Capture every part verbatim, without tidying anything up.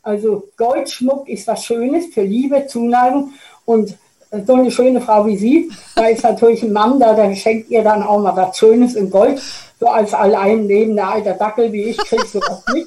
Also Goldschmuck ist was Schönes für Liebe, Zuneigung und so eine schöne Frau wie Sie, da ist natürlich ein Mann da, der schenkt ihr dann auch mal was Schönes in Gold. So als allein lebender alter Dackel wie ich krieg sowas nicht.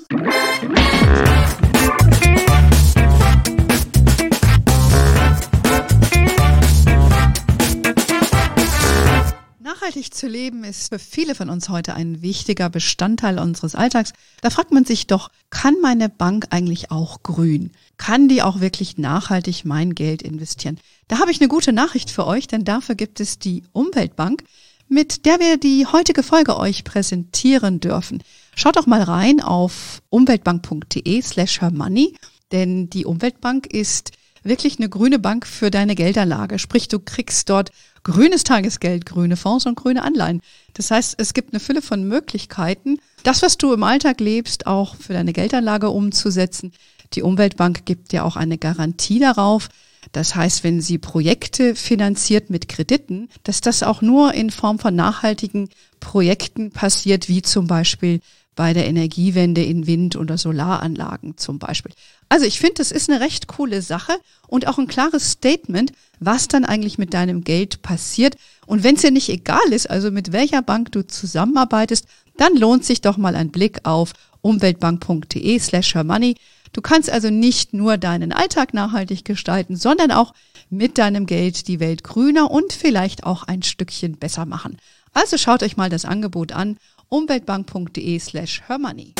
Nachhaltig zu leben ist für viele von uns heute ein wichtiger Bestandteil unseres Alltags. Da fragt man sich doch, kann meine Bank eigentlich auch grün? Kann die auch wirklich nachhaltig mein Geld investieren? Da habe ich eine gute Nachricht für euch, denn dafür gibt es die Umweltbank, mit der wir die heutige Folge euch präsentieren dürfen. Schaut doch mal rein auf umweltbank.de slash hermoney, denn die Umweltbank ist wirklich eine grüne Bank für deine Geldanlage. Sprich, du kriegst dort grünes Tagesgeld, grüne Fonds und grüne Anleihen. Das heißt, es gibt eine Fülle von Möglichkeiten, das, was du im Alltag lebst, auch für deine Geldanlage umzusetzen. Die Umweltbank gibt dir auch eine Garantie darauf. Das heißt, wenn sie Projekte finanziert mit Krediten, dass das auch nur in Form von nachhaltigen Projekten passiert, wie zum Beispiel bei der Energiewende in Wind- oder Solaranlagen zum Beispiel. Also ich finde, das ist eine recht coole Sache und auch ein klares Statement, was dann eigentlich mit deinem Geld passiert. Und wenn es dir nicht egal ist, also mit welcher Bank du zusammenarbeitest, dann lohnt sich doch mal ein Blick auf umweltbank.de slash hermoney. Du kannst also nicht nur deinen Alltag nachhaltig gestalten, sondern auch mit deinem Geld die Welt grüner und vielleicht auch ein Stückchen besser machen. Also schaut euch mal das Angebot an, umweltbank.de slash hermoney.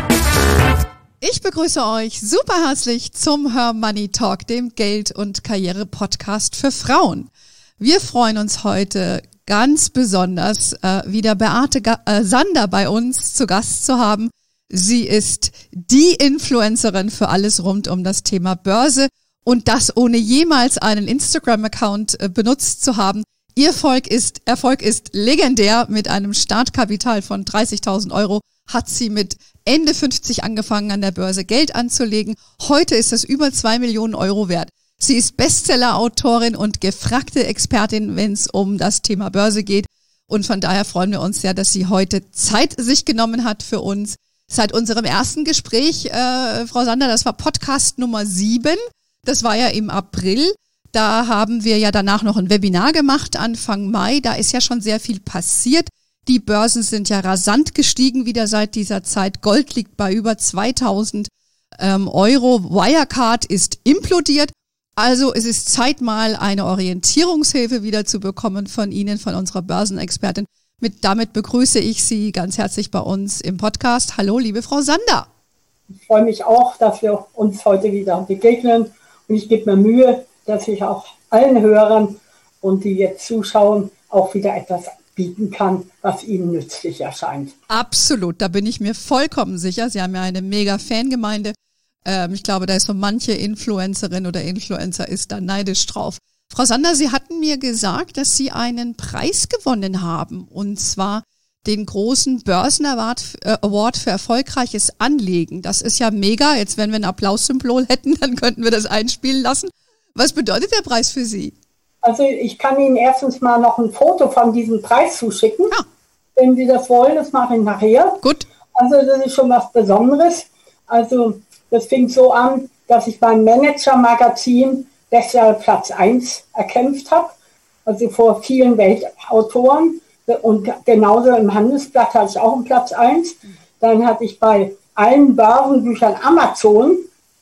Ich begrüße euch super herzlich zum Her Money Talk, dem Geld- und Karriere-Podcast für Frauen. Wir freuen uns heute ganz besonders, äh, wieder Beate Ga- äh, Sander bei uns zu Gast zu haben. Sie ist die Influencerin für alles rund um das Thema Börse und das ohne jemals einen Instagram-Account äh, benutzt zu haben. Ihr Erfolg ist, Erfolg ist legendär. Mit einem Startkapital von dreißigtausend Euro hat sie mit Ende fünfzig angefangen, an der Börse Geld anzulegen. Heute ist es über zwei Millionen Euro wert. Sie ist Bestseller-Autorin und gefragte Expertin, wenn es um das Thema Börse geht. Und von daher freuen wir uns sehr, dass sie heute Zeit sich genommen hat für uns. Seit unserem ersten Gespräch, äh, Frau Sander, das war Podcast Nummer sieben. Das war ja im April. Da haben wir ja danach noch ein Webinar gemacht, Anfang Mai. Da ist ja schon sehr viel passiert. Die Börsen sind ja rasant gestiegen wieder seit dieser Zeit. Gold liegt bei über zweitausend ähm, Euro. Wirecard ist implodiert. Also es ist Zeit, mal eine Orientierungshilfe wieder zu bekommen von Ihnen, von unserer Börsenexpertin. Mit, damit begrüße ich Sie ganz herzlich bei uns im Podcast. Hallo, liebe Frau Sander. Ich freue mich auch, dass wir uns heute wieder begegnen. Und ich gebe mir Mühe, dass ich auch allen Hörern und die jetzt zuschauen, auch wieder etwas bieten kann, was ihnen nützlich erscheint. Absolut, da bin ich mir vollkommen sicher. Sie haben ja eine mega Fangemeinde. Ähm, ich glaube, da ist so manche Influencerin oder Influencer ist da neidisch drauf. Frau Sander, Sie hatten mir gesagt, dass Sie einen Preis gewonnen haben, und zwar den großen Börsenaward äh, Award für erfolgreiches Anlegen. Das ist ja mega. Jetzt, wenn wir ein Applaussymbol hätten, dann könnten wir das einspielen lassen. Was bedeutet der Preis für Sie? Also ich kann Ihnen erstens mal noch ein Foto von diesem Preis zuschicken. Ja. Wenn Sie das wollen, das mache ich nachher. Gut. Also das ist schon was Besonderes. Also das fing so an, dass ich beim Manager-Magazin das Jahr Platz eins erkämpft habe. Also vor vielen Weltautoren. Und genauso im Handelsblatt hatte ich auch einen Platz eins. Dann hatte ich bei allen Börsenbüchern Amazon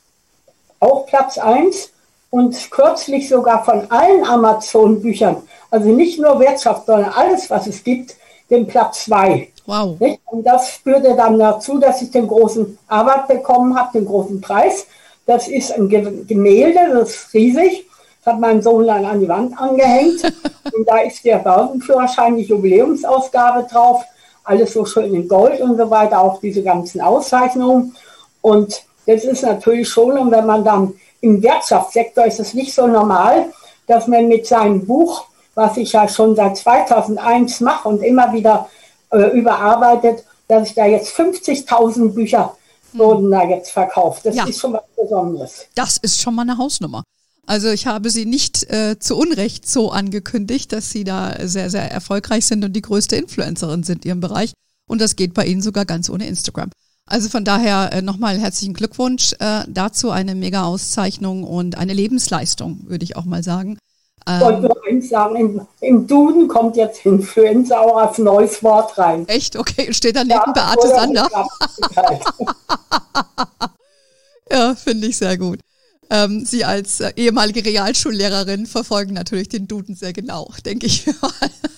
auch Platz eins. Und kürzlich sogar von allen Amazon-Büchern, also nicht nur Wirtschaft, sondern alles, was es gibt, den Platz zwei. Wow. Und das führte dann dazu, dass ich den großen Award bekommen habe, den großen Preis. Das ist ein Gemälde, das ist riesig. Das hat mein Sohn dann an die Wand angehängt. Und da ist der Börsenführerschein, die Jubiläumsausgabe drauf. Alles so schön in Gold und so weiter, auch diese ganzen Auszeichnungen. Und das ist natürlich schon, und wenn man dann im Wirtschaftssektor ist es nicht so normal, dass man mit seinem Buch, was ich ja schon seit zweitausendeins mache und immer wieder äh, überarbeitet, dass ich da jetzt fünfzigtausend Bücher wurden da jetzt verkauft. Das ja. ist schon was Besonderes. Das ist schon mal eine Hausnummer. Also ich habe Sie nicht äh, zu Unrecht so angekündigt, dass Sie da sehr, sehr erfolgreich sind und die größte Influencerin sind in Ihrem Bereich. Und das geht bei Ihnen sogar ganz ohne Instagram. Also von daher äh, nochmal herzlichen Glückwunsch äh, dazu, eine Mega-Auszeichnung und eine Lebensleistung, würde ich auch mal sagen. Ich wollte nur eins sagen, im, im Duden kommt jetzt Influenza auch als neues Wort rein. Echt? Okay, steht daneben ja, Beate Sander. Ja, finde ich sehr gut. Ähm, Sie als äh, ehemalige Realschullehrerin verfolgen natürlich den Duden sehr genau, denke ich mal.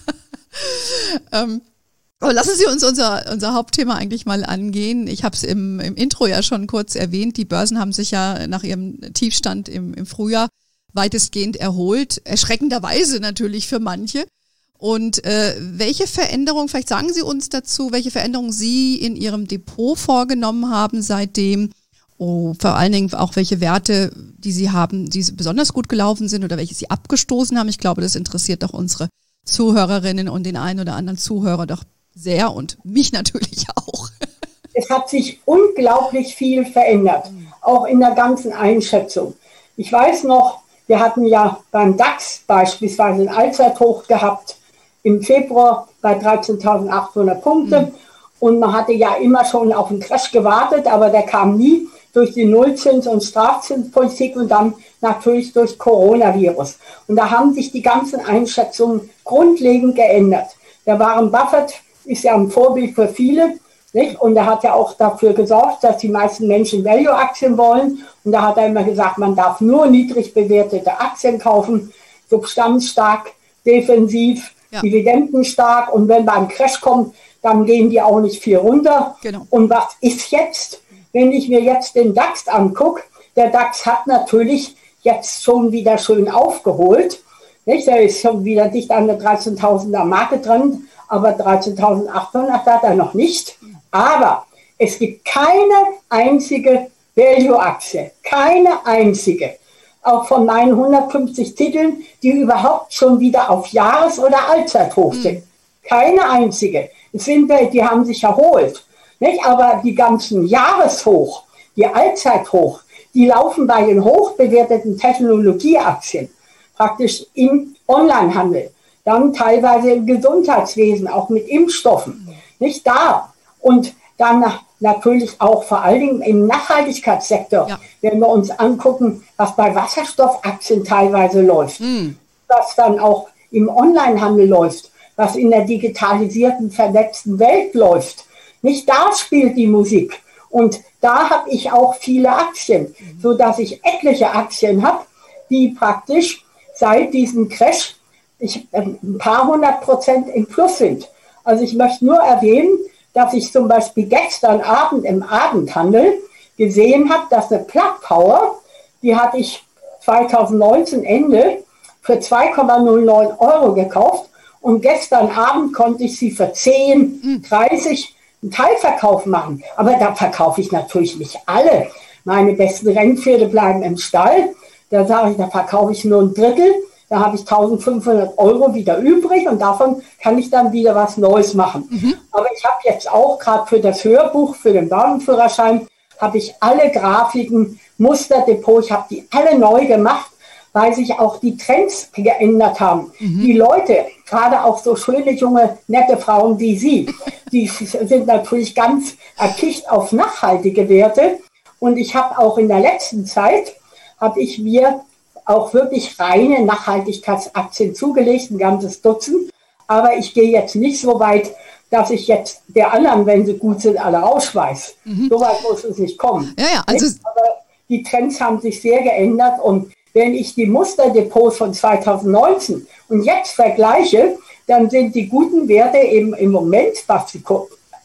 ähm, aber lassen Sie uns unser, unser Hauptthema eigentlich mal angehen. Ich habe es im, im Intro ja schon kurz erwähnt. Die Börsen haben sich ja nach ihrem Tiefstand im, im Frühjahr weitestgehend erholt. Erschreckenderweise natürlich für manche. Und äh, welche Veränderungen, vielleicht sagen Sie uns dazu, welche Veränderungen Sie in Ihrem Depot vorgenommen haben seitdem? Oh, vor allen Dingen auch welche Werte, die Sie haben, die besonders gut gelaufen sind oder welche Sie abgestoßen haben. Ich glaube, das interessiert doch unsere Zuhörerinnen und den einen oder anderen Zuhörer doch sehr und mich natürlich auch. Es hat sich unglaublich viel verändert, auch in der ganzen Einschätzung. Ich weiß noch, wir hatten ja beim DAX beispielsweise ein Allzeithoch gehabt im Februar bei dreizehntausendachthundert Punkte. Mhm. Und man hatte ja immer schon auf einen Crash gewartet, aber der kam nie durch die Nullzins- und Strafzinspolitik und dann natürlich durch Coronavirus. Und da haben sich die ganzen Einschätzungen grundlegend geändert. Der Warren Buffett ist ja ein Vorbild für viele, nicht? Und er hat ja auch dafür gesorgt, dass die meisten Menschen Value-Aktien wollen. Und da hat er immer gesagt, man darf nur niedrig bewertete Aktien kaufen, substanzstark, defensiv, ja. dividendenstark. Und wenn beim Crash kommt, dann gehen die auch nicht viel runter. Genau. Und was ist jetzt, wenn ich mir jetzt den DAX angucke? Der DAX hat natürlich jetzt schon wieder schön aufgeholt. Nicht? Der ist schon wieder dicht an der dreizehntausender Marke drin, aber dreizehntausendachthundert hat er noch nicht. Aber es gibt keine einzige Value-Aktie, keine einzige, auch von meinen hundertfünfzig Titeln, die überhaupt schon wieder auf Jahres- oder Allzeithoch sind. Mhm. Keine einzige. Es sind welche, die haben sich erholt. Nicht? Aber die ganzen Jahreshoch, die Allzeithoch, die laufen bei den hochbewerteten Technologieaktien, praktisch im Onlinehandel, dann teilweise im Gesundheitswesen, auch mit Impfstoffen. Nicht da. Und dann natürlich auch vor allen Dingen im Nachhaltigkeitssektor, ja. wenn wir uns angucken, was bei Wasserstoffaktien teilweise läuft, mhm. was dann auch im Onlinehandel läuft, was in der digitalisierten, vernetzten Welt läuft. Nicht da spielt die Musik. Und da habe ich auch viele Aktien, mhm. sodass ich etliche Aktien habe, die praktisch seit diesem Crash ich, ein paar hundert Prozent im Plus sind. Also ich möchte nur erwähnen, dass ich zum Beispiel gestern Abend im Abendhandel gesehen habe, dass eine Plug Power, die hatte ich zweitausendneunzehn Ende für zwei Komma null neun Euro gekauft und gestern Abend konnte ich sie für zehn, dreißig einen Teilverkauf machen. Aber da verkaufe ich natürlich nicht alle. Meine besten Rennpferde bleiben im Stall. Da sage ich, da verkaufe ich nur ein Drittel. Da habe ich eintausendfünfhundert Euro wieder übrig und davon kann ich dann wieder was Neues machen. Mhm. Aber ich habe jetzt auch gerade für das Hörbuch, für den Warenführerschein, habe ich alle Grafiken, Musterdepot, ich habe die alle neu gemacht, weil sich auch die Trends geändert haben. Mhm. Die Leute, gerade auch so schöne, junge, nette Frauen wie Sie, die sind natürlich ganz erpicht auf nachhaltige Werte. Und ich habe auch in der letzten Zeit, habe ich mir auch wirklich reine Nachhaltigkeitsaktien zugelegt, ein ganzes Dutzend. Aber ich gehe jetzt nicht so weit, dass ich jetzt der anderen, wenn sie gut sind, alle rausschmeiß. Mhm. So weit muss es nicht kommen. Ja, ja, also aber die Trends haben sich sehr geändert. Und wenn ich die Musterdepots von zweitausendneunzehn und jetzt vergleiche, dann sind die guten Werte eben im Moment, was die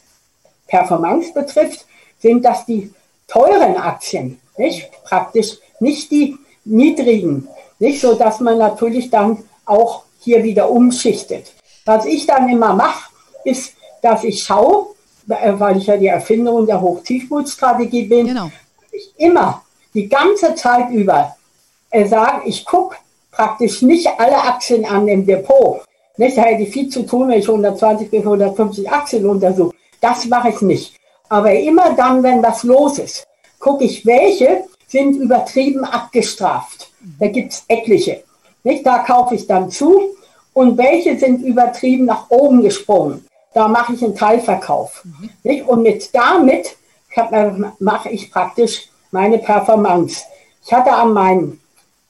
Performance betrifft, sind das die teuren Aktien, nicht? Praktisch nicht die niedrigen, nicht so, dass man natürlich dann auch hier wieder umschichtet. Was ich dann immer mache, ist, dass ich schaue, weil ich ja die Erfinderin der Hoch-Tiefmut-Strategie bin, genau. dass ich immer die ganze Zeit über äh, sage, ich gucke praktisch nicht alle Aktien an im Depot. Nicht, da hätte ich viel zu tun, wenn ich hundertzwanzig bis hundertfünfzig Aktien untersuche. Das mache ich nicht. Aber immer dann, wenn was los ist, gucke ich, welche sind übertrieben abgestraft. Da gibt es etliche. Nicht? Da kaufe ich dann zu. Und welche sind übertrieben nach oben gesprungen. Da mache ich einen Teilverkauf. Mhm. Nicht? Und mit damit mache ich praktisch meine Performance. Ich hatte an meinem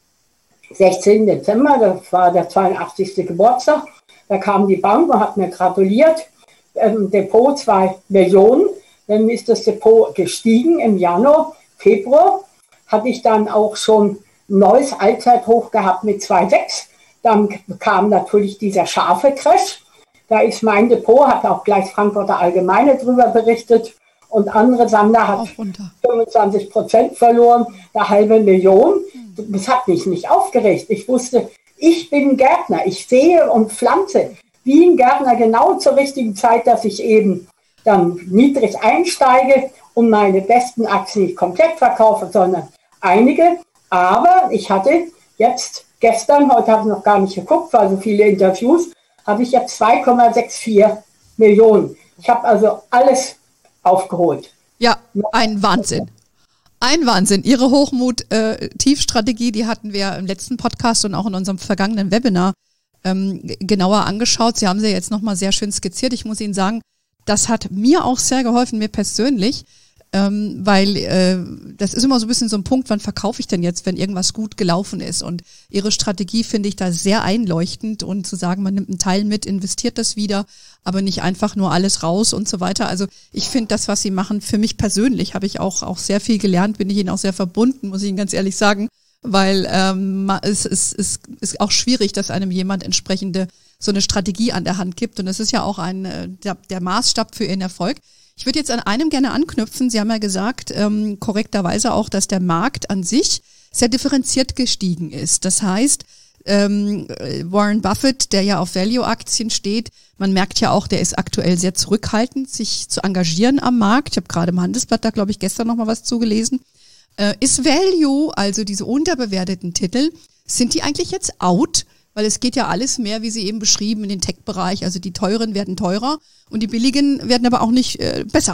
sechzehnten Dezember, das war der zweiundachtzigste Geburtstag, da kam die Bank und hat mir gratuliert, ähm, Depot zwei Millionen, dann ist das Depot gestiegen im Januar, Februar, hatte ich dann auch schon ein neues Allzeithoch gehabt mit zwei Komma sechs, dann kam natürlich dieser scharfe Crash, da ist mein Depot, hat auch gleich Frankfurter Allgemeine drüber berichtet, und andere Sander hat fünfundzwanzig Prozent verloren, eine halbe Million. Das hat mich nicht aufgeregt. Ich wusste, ich bin Gärtner. Ich sehe und pflanze wie ein Gärtner genau zur richtigen Zeit, dass ich eben dann niedrig einsteige und meine besten Aktien nicht komplett verkaufe, sondern einige. Aber ich hatte jetzt gestern, heute habe ich noch gar nicht geguckt, weil so viele Interviews, habe ich jetzt zwei Komma vierundsechzig Millionen. Ich habe also alles aufgeholt. Ja, ein Wahnsinn. Ein Wahnsinn. Ihre Hochmut-Tiefstrategie, die hatten wir im letzten Podcast und auch in unserem vergangenen Webinar ähm, genauer angeschaut. Sie haben sie jetzt nochmal sehr schön skizziert. Ich muss Ihnen sagen, das hat mir auch sehr geholfen, mir persönlich, ähm, weil äh, das ist immer so ein bisschen so ein Punkt, wann verkaufe ich denn jetzt, wenn irgendwas gut gelaufen ist? Und Ihre Strategie finde ich da sehr einleuchtend, und zu sagen, man nimmt einen Teil mit, investiert das wieder, aber nicht einfach nur alles raus und so weiter. Also ich finde das, was Sie machen, für mich persönlich habe ich auch auch sehr viel gelernt, bin ich Ihnen auch sehr verbunden, muss ich Ihnen ganz ehrlich sagen, weil ähm, es, es, es ist auch schwierig, dass einem jemand entsprechende so eine Strategie an der Hand gibt, und das ist ja auch ein der, der Maßstab für Ihren Erfolg. Ich würde jetzt an einem gerne anknüpfen. Sie haben ja gesagt, ähm, korrekterweise auch, dass der Markt an sich sehr differenziert gestiegen ist. Das heißt, ähm, Warren Buffett, der ja auf Value-Aktien steht, man merkt ja auch, der ist aktuell sehr zurückhaltend, sich zu engagieren am Markt. Ich habe gerade im Handelsblatt da, glaube ich, gestern noch mal was zugelesen. Äh, ist Value, also diese unterbewerteten Titel, sind die eigentlich jetzt out? Weil es geht ja alles mehr, wie Sie eben beschrieben, in den Tech-Bereich. Also die teuren werden teurer und die billigen werden aber auch nicht äh, besser.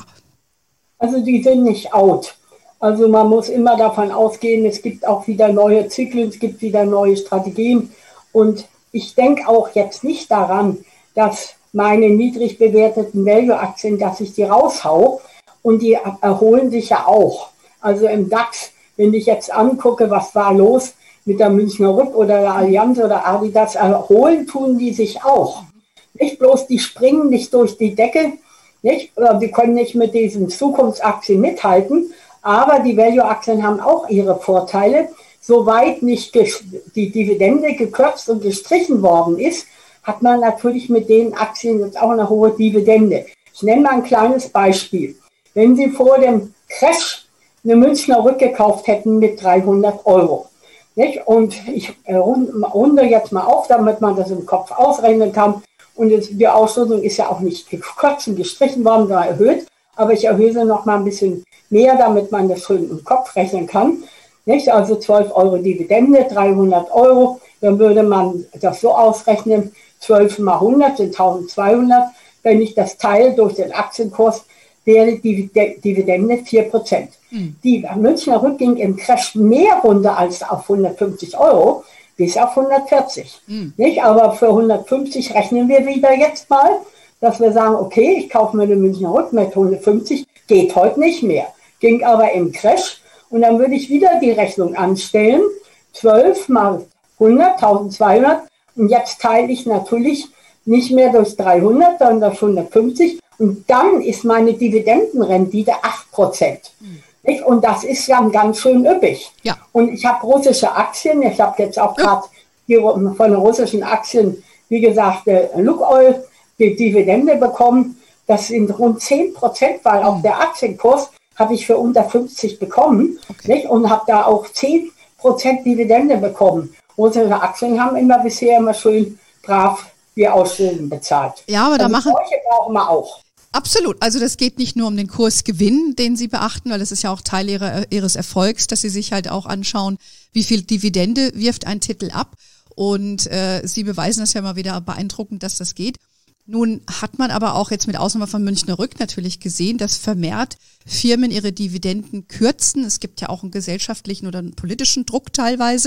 Also die sind nicht out. Also man muss immer davon ausgehen, es gibt auch wieder neue Zyklen, es gibt wieder neue Strategien. Und ich denke auch jetzt nicht daran, dass meine niedrig bewerteten Value-Aktien, dass ich die raushau. Und die erholen sich ja auch. Also im DAX, wenn ich jetzt angucke, was war los mit der Münchner Rück oder der Allianz oder Adidas, erholen tun die sich auch. Nicht bloß, die springen nicht durch die Decke, nicht? Oder die können nicht mit diesen Zukunftsaktien mithalten, aber die Value-Aktien haben auch ihre Vorteile. Soweit nicht die Dividende gekürzt und gestrichen worden ist, hat man natürlich mit den Aktien jetzt auch eine hohe Dividende. Ich nenne mal ein kleines Beispiel. Wenn Sie vor dem Crash eine Münchner Rück gekauft hätten mit dreihundert Euro, nicht? Und ich runde jetzt mal auf, damit man das im Kopf ausrechnen kann. Und die Ausschüttung ist ja auch nicht gekürzt und gestrichen worden, sondern erhöht. Aber ich erhöhe sie noch mal ein bisschen mehr, damit man das schön im Kopf rechnen kann. Nicht? Also zwölf Euro Dividende, dreihundert Euro. Dann würde man das so ausrechnen, zwölf mal hundert sind eintausendzweihundert. Wenn ich das teile durch den Aktienkurs, wäre die Dividende vier Prozent. Hm. Die Münchner Rück ging im Crash mehr runter als auf hundertfünfzig Euro, bis auf hundertvierzig. Hm. Nicht? Aber für hundertfünfzig rechnen wir wieder jetzt mal, dass wir sagen, okay, ich kaufe mir eine Münchner Rück mit hundertfünfzig, geht heute nicht mehr. Ging aber im Crash, und dann würde ich wieder die Rechnung anstellen, zwölf mal hundert, eintausendzweihundert, und jetzt teile ich natürlich nicht mehr durch dreihundert, sondern durch hundertfünfzig, und dann ist meine Dividendenrendite acht Prozent. Hm. Und das ist ja ganz schön üppig. Ja. Und ich habe russische Aktien, ich habe jetzt auch gerade ja. von den russischen Aktien, wie gesagt, Lukoil, die Dividende bekommen. Das sind rund zehn Prozent, weil hm. auch der Aktienkurs habe ich für unter fünfzig bekommen, okay. nicht? Und habe da auch zehn Prozent Dividende bekommen. Russische Aktien haben immer bisher immer schön brav die Ausschüttung bezahlt. Ja, aber da also machen solche brauchen wir auch. Absolut. Also das geht nicht nur um den Kursgewinn, den Sie beachten, weil das ist ja auch Teil ihrer, Ihres Erfolgs, dass Sie sich halt auch anschauen, wie viel Dividende wirft ein Titel ab. Und äh, Sie beweisen das ja mal wieder beeindruckend, dass das geht. Nun hat man aber auch jetzt mit Ausnahme von Münchner Rück natürlich gesehen, dass vermehrt Firmen ihre Dividenden kürzen. Es gibt ja auch einen gesellschaftlichen oder einen politischen Druck teilweise,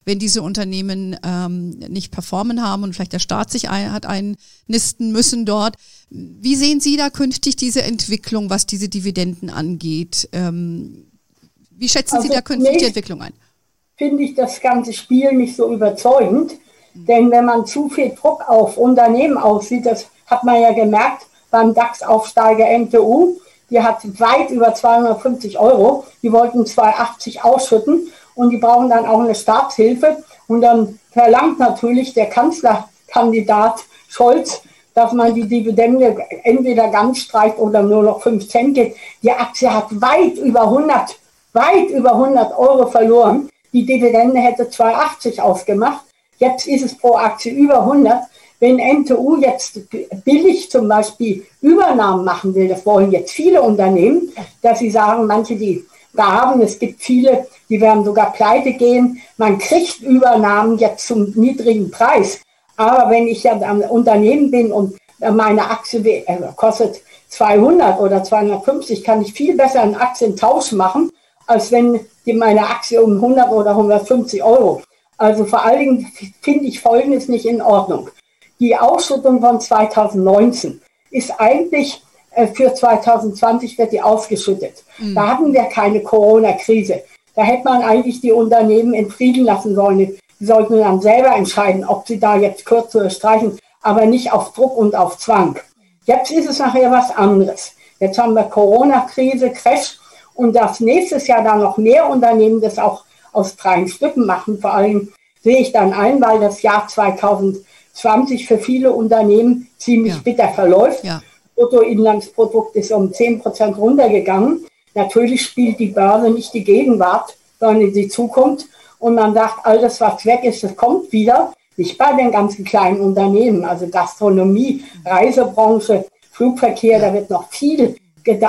wenn diese Unternehmen ähm, nicht performen haben und vielleicht der Staat sich ein, hat einnisten müssen dort. Wie sehen Sie da künftig diese Entwicklung, was diese Dividenden angeht? Ähm, wie schätzen also Sie da künftig die Entwicklung ein? Finde ich das ganze Spiel nicht so überzeugend, mhm. denn wenn man zu viel Druck auf Unternehmen aussieht, das hat man ja gemerkt beim DAX-Aufsteiger M T U, die hat weit über zweihundertfünfzig Euro, die wollten zweihundertachtzig ausschütten und die brauchen dann auch eine Staatshilfe und dann verlangt natürlich der Kanzlerkandidat Scholz, dass man die Dividende entweder ganz streicht oder nur noch fünf Cent gibt. Die Aktie hat weit über hundert, weit über hundert Euro verloren. Die Dividende hätte zweihundertachtzig ausgemacht. Jetzt ist es pro Aktie über hundert. Wenn M T U jetzt billig zum Beispiel Übernahmen machen will, das wollen jetzt viele Unternehmen, dass sie sagen, manche, die da haben, es gibt viele, die werden sogar pleite gehen. Man kriegt Übernahmen jetzt zum niedrigen Preis. Aber wenn ich ja am Unternehmen bin und meine Aktie kostet zweihundert oder zweihundertfünfzig, kann ich viel besser einen Aktientausch machen, als wenn die meine Aktie um hundert oder hundertfünfzig Euro. Also vor allen Dingen finde ich Folgendes nicht in Ordnung. Die Ausschüttung von zweitausendneunzehn ist eigentlich äh, für zweitausendzwanzig wird die ausgeschüttet. Mhm. Da hatten wir keine Corona-Krise. Da hätte man eigentlich die Unternehmen in Frieden lassen sollen. Die sollten dann selber entscheiden, ob sie da jetzt kürzen oder streichen, aber nicht auf Druck und auf Zwang. Jetzt ist es nachher was anderes. Jetzt haben wir Corona-Krise, Crash und dass nächstes Jahr dann noch mehr Unternehmen das auch aus freien Stücken machen. Vor allem sehe ich dann ein, weil das Jahr zweitausendzwanzig für viele Unternehmen ziemlich ja. bitter verläuft. Ja. Bruttoinlandsprodukt ist um zehn Prozent runtergegangen. Natürlich spielt die Börse nicht die Gegenwart, sondern die Zukunft. Und man sagt, alles, was weg ist, das kommt wieder. Nicht bei den ganzen kleinen Unternehmen, also Gastronomie, Reisebranche, Flugverkehr, da wird noch viel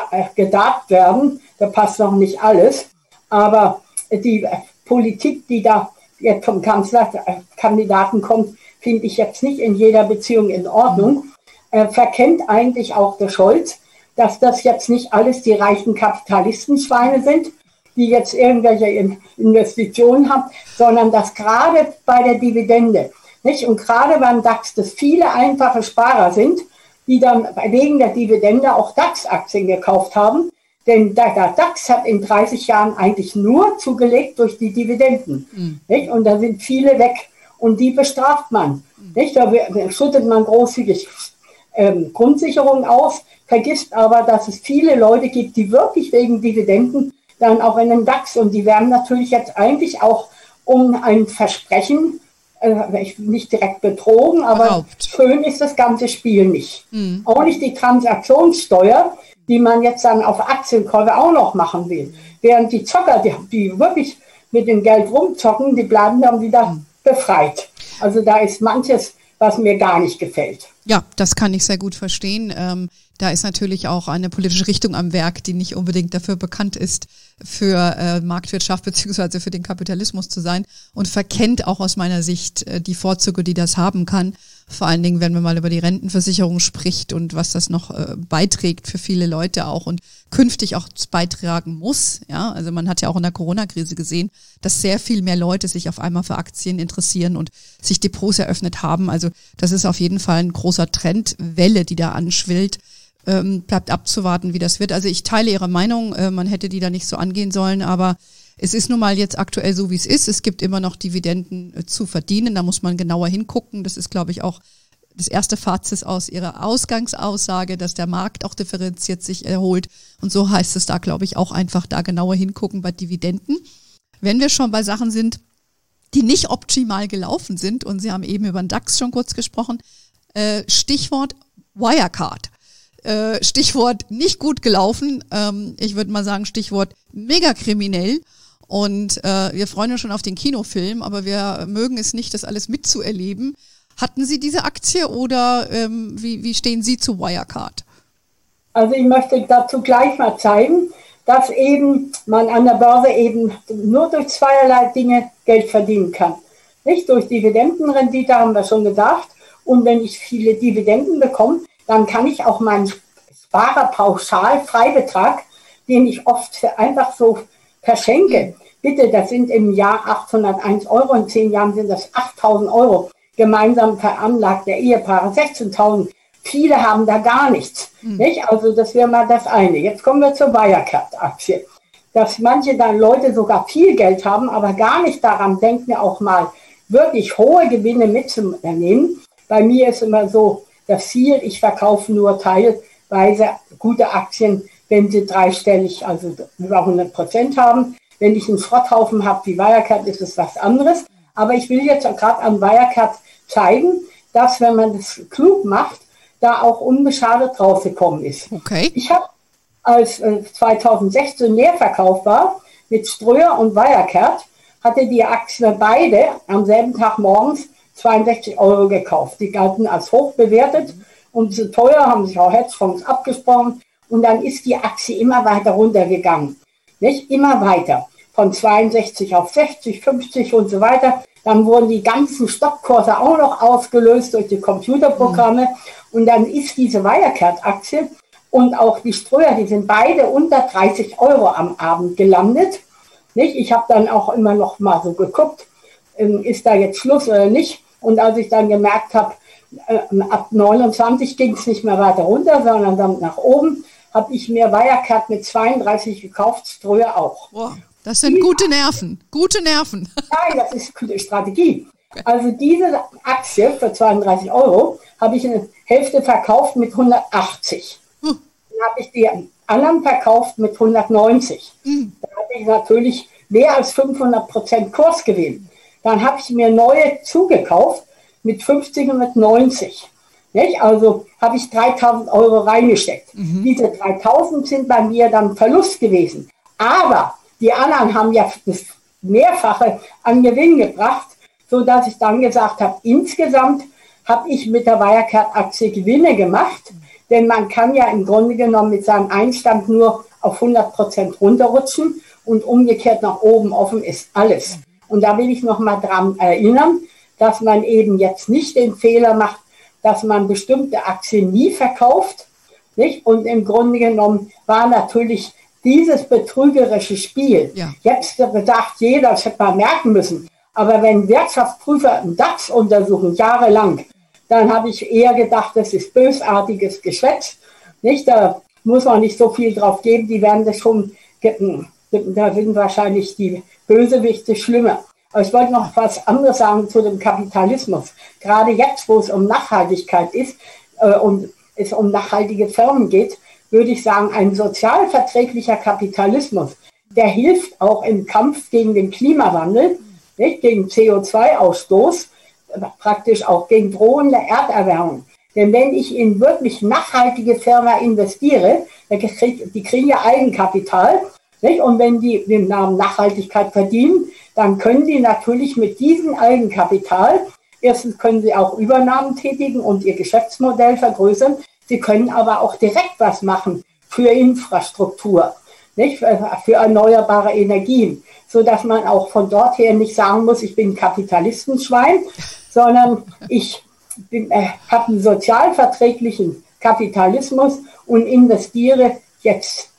gedacht werden. Da passt noch nicht alles. Aber die Politik, die da jetzt vom Kanzlerkandidaten kommt, finde ich jetzt nicht in jeder Beziehung in Ordnung. Er verkennt eigentlich auch der Scholz, dass das jetzt nicht alles die reichen Kapitalistenschweine sind, die jetzt irgendwelche Investitionen haben, sondern dass gerade bei der Dividende, nicht? Und gerade beim DAX, dass viele einfache Sparer sind, die dann wegen der Dividende auch DAX-Aktien gekauft haben. Denn der, der DAX hat in dreißig Jahren eigentlich nur zugelegt durch die Dividenden. Mhm. Nicht? Und da sind viele weg. Und die bestraft man. Nicht? Da schüttet man großzügig ähm, Grundsicherung aus, vergisst aber, dass es viele Leute gibt, die wirklich wegen Dividenden dann auch in den DAX, und die werden natürlich jetzt eigentlich auch um ein Versprechen, äh, nicht direkt betrogen, aber Erlaubt. Schön ist das ganze Spiel nicht. Mhm. Auch nicht die Transaktionssteuer, die man jetzt dann auf Aktienkäufe auch noch machen will. Während die Zocker, die, die wirklich mit dem Geld rumzocken, die bleiben dann wieder mhm. befreit. Also da ist manches, was mir gar nicht gefällt. Ja, das kann ich sehr gut verstehen. Ähm, da ist natürlich auch eine politische Richtung am Werk, die nicht unbedingt dafür bekannt ist, für äh, Marktwirtschaft beziehungsweise für den Kapitalismus zu sein und verkennt auch aus meiner Sicht äh, die Vorzüge, die das haben kann. Vor allen Dingen, wenn man mal über die Rentenversicherung spricht und was das noch äh, beiträgt für viele Leute auch und künftig auch beitragen muss. Ja, also man hat ja auch in der Corona-Krise gesehen, dass sehr viel mehr Leute sich auf einmal für Aktien interessieren und sich Depots eröffnet haben. Also das ist auf jeden Fall ein großer Trendwelle, die da anschwillt. Ähm, bleibt abzuwarten, wie das wird. Also ich teile Ihre Meinung, äh, man hätte die da nicht so angehen sollen, aber es ist nun mal jetzt aktuell so, wie es ist. Es gibt immer noch Dividenden äh, zu verdienen, da muss man genauer hingucken. Das ist, glaube ich, auch das erste Fazit aus Ihrer Ausgangsaussage, dass der Markt auch differenziert sich erholt. Und so heißt es da, glaube ich, auch einfach da genauer hingucken bei Dividenden. Wenn wir schon bei Sachen sind, die nicht optimal gelaufen sind, und Sie haben eben über den DAX schon kurz gesprochen, äh, Stichwort Wirecard. Äh, Stichwort nicht gut gelaufen, ähm, ich würde mal sagen Stichwort megakriminell, und äh, wir freuen uns schon auf den Kinofilm, aber wir mögen es nicht, das alles mitzuerleben. Hatten Sie diese Aktie oder ähm, wie, wie stehen Sie zu Wirecard? Also ich möchte dazu gleich mal zeigen, dass eben man an der Börse eben nur durch zweierlei Dinge Geld verdienen kann. Nicht durch Dividendenrendite, haben wir schon gesagt, und wenn ich viele Dividenden bekomme, dann kann ich auch meinen Sparerpauschal-Freibetrag, den ich oft einfach so verschenke, Bitte, das sind im Jahr achthunderteins Euro, in zehn Jahren sind das achttausend Euro. Gemeinsam veranlagt der Ehepaare sechzehntausend. Viele haben da gar nichts. Mhm. Nicht? Also das wäre mal das eine. Jetzt kommen wir zur Wirecard-Aktie. Dass manche dann Leute sogar viel Geld haben, aber gar nicht daran denken, auch mal wirklich hohe Gewinne mitzunehmen. Bei mir ist immer so das Ziel, ich verkaufe nur teilweise gute Aktien, wenn sie dreistellig, also über hundert Prozent haben. Wenn ich einen Schrotthaufen habe wie Wirecard, ist es was anderes. Aber ich will jetzt gerade an Wirecard zeigen, dass, wenn man das klug macht, da auch unbeschadet rausgekommen ist. Okay. Ich habe, als äh, zweitausendsechzehn Leerverkauf war, mit Ströer und Wirecard, hatte die Aktie beide am selben Tag morgens zweiundsechzig Euro gekauft. Die galten als hoch bewertet und zu teuer, haben sich auch Hedgefonds abgesprochen. Und dann ist die Aktie immer weiter runtergegangen. Nicht? Immer weiter. Von zweiundsechzig auf sechzig, fünfzig und so weiter. Dann wurden die ganzen Stockkurse auch noch ausgelöst durch die Computerprogramme. Mhm. Und dann ist diese Wirecard-Aktie und auch die Ströer, die sind beide unter dreißig Euro am Abend gelandet. Nicht? Ich habe dann auch immer noch mal so geguckt, ist da jetzt Schluss oder nicht. Und als ich dann gemerkt habe, ab neunundzwanzig ging es nicht mehr weiter runter, sondern dann nach oben, habe ich mir Wirecard mit zweiunddreißig gekauft, Ströer auch. Wow, das sind die, gute Nerven, gute Nerven. Nein, das ist eine Strategie. Also diese Aktie für zweiunddreißig Euro habe ich eine Hälfte verkauft mit hundertachtzig. Hm. Dann habe ich die anderen verkauft mit hundertneunzig. Hm. Da hatte ich natürlich mehr als fünfhundert Prozent Kursgewinn. Dann habe ich mir neue zugekauft mit fünfzig und mit neunzig. Nicht? Also habe ich dreitausend Euro reingesteckt. Mhm. Diese dreitausend sind bei mir dann Verlust gewesen. Aber die anderen haben ja das Mehrfache an Gewinn gebracht, sodass ich dann gesagt habe, insgesamt habe ich mit der Wirecard-Aktie Gewinne gemacht. Denn man kann ja im Grunde genommen mit seinem Einstand nur auf hundert Prozent runterrutschen und umgekehrt nach oben offen ist alles. Und da will ich noch mal dran erinnern, dass man eben jetzt nicht den Fehler macht, dass man bestimmte Aktien nie verkauft. Nicht? Und im Grunde genommen war natürlich dieses betrügerische Spiel, ja. Jetzt sagt jeder, das hätte man merken müssen, aber wenn Wirtschaftsprüfer einen DAX untersuchen, jahrelang, dann habe ich eher gedacht, das ist bösartiges Geschwätz. Nicht? Da muss man nicht so viel drauf geben, die werden das schon, da sind wahrscheinlich die Bösewichte schlimmer. Aber ich wollte noch was anderes sagen zu dem Kapitalismus. Gerade jetzt, wo es um Nachhaltigkeit ist äh, und es um nachhaltige Firmen geht, würde ich sagen, ein sozialverträglicher Kapitalismus, der hilft auch im Kampf gegen den Klimawandel, nicht? Gegen C O zwei Ausstoß, praktisch auch gegen drohende Erderwärmung. Denn wenn ich in wirklich nachhaltige Firma investiere, die kriegen ja Eigenkapital, nicht? Und wenn die den Namen Nachhaltigkeit verdienen, dann können die natürlich mit diesem Eigenkapital, erstens können sie auch Übernahmen tätigen und ihr Geschäftsmodell vergrößern, sie können aber auch direkt was machen für Infrastruktur, nicht? Für erneuerbare Energien, sodass man auch von dort her nicht sagen muss, ich bin Kapitalistenschwein, sondern ich äh, habe einen sozialverträglichen Kapitalismus und investiere jetzt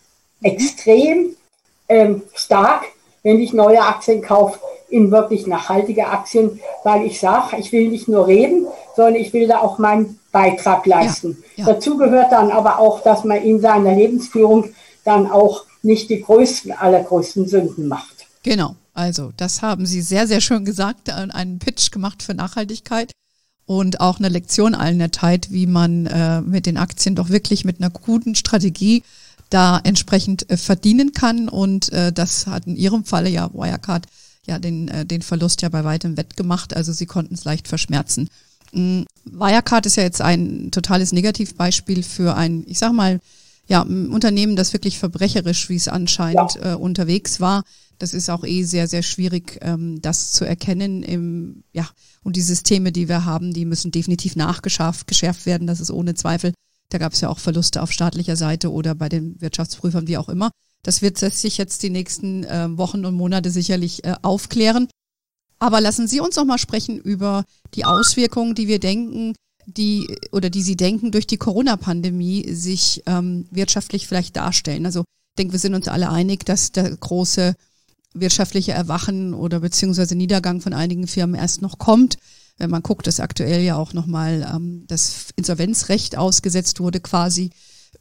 extrem ähm, stark, wenn ich neue Aktien kaufe, in wirklich nachhaltige Aktien, weil ich sage, ich will nicht nur reden, sondern ich will da auch meinen Beitrag leisten. Ja, ja. Dazu gehört dann aber auch, dass man in seiner Lebensführung dann auch nicht die größten, allergrößten Sünden macht. Genau, also das haben Sie sehr, sehr schön gesagt, einen Pitch gemacht für Nachhaltigkeit und auch eine Lektion allen erteilt, wie man äh, mit den Aktien doch wirklich mit einer guten Strategie da entsprechend äh, verdienen kann, und äh, das hat in Ihrem Falle ja Wirecard ja den äh, den Verlust ja bei weitem wettgemacht, also Sie konnten es leicht verschmerzen. Ähm, Wirecard ist ja jetzt ein totales Negativbeispiel für ein, ich sag mal, ja, ein Unternehmen, das wirklich verbrecherisch, wie es anscheinend ja. äh, unterwegs war. Das ist auch eh sehr, sehr schwierig, ähm, das zu erkennen. Im, ja, und die Systeme, die wir haben, die müssen definitiv nachgeschärft geschärft werden, das ist ohne Zweifel. Da gab es ja auch Verluste auf staatlicher Seite oder bei den Wirtschaftsprüfern, wie auch immer. Das wird sich jetzt die nächsten äh, Wochen und Monate sicherlich äh, aufklären. Aber lassen Sie uns noch mal sprechen über die Auswirkungen, die wir denken, die oder die Sie denken, durch die Corona-Pandemie sich ähm, wirtschaftlich vielleicht darstellen. Also ich denke, wir sind uns alle einig, dass der große wirtschaftliche Erwachen oder beziehungsweise Niedergang von einigen Firmen erst noch kommt. Wenn man guckt, dass aktuell ja auch nochmal ähm, das Insolvenzrecht ausgesetzt wurde quasi.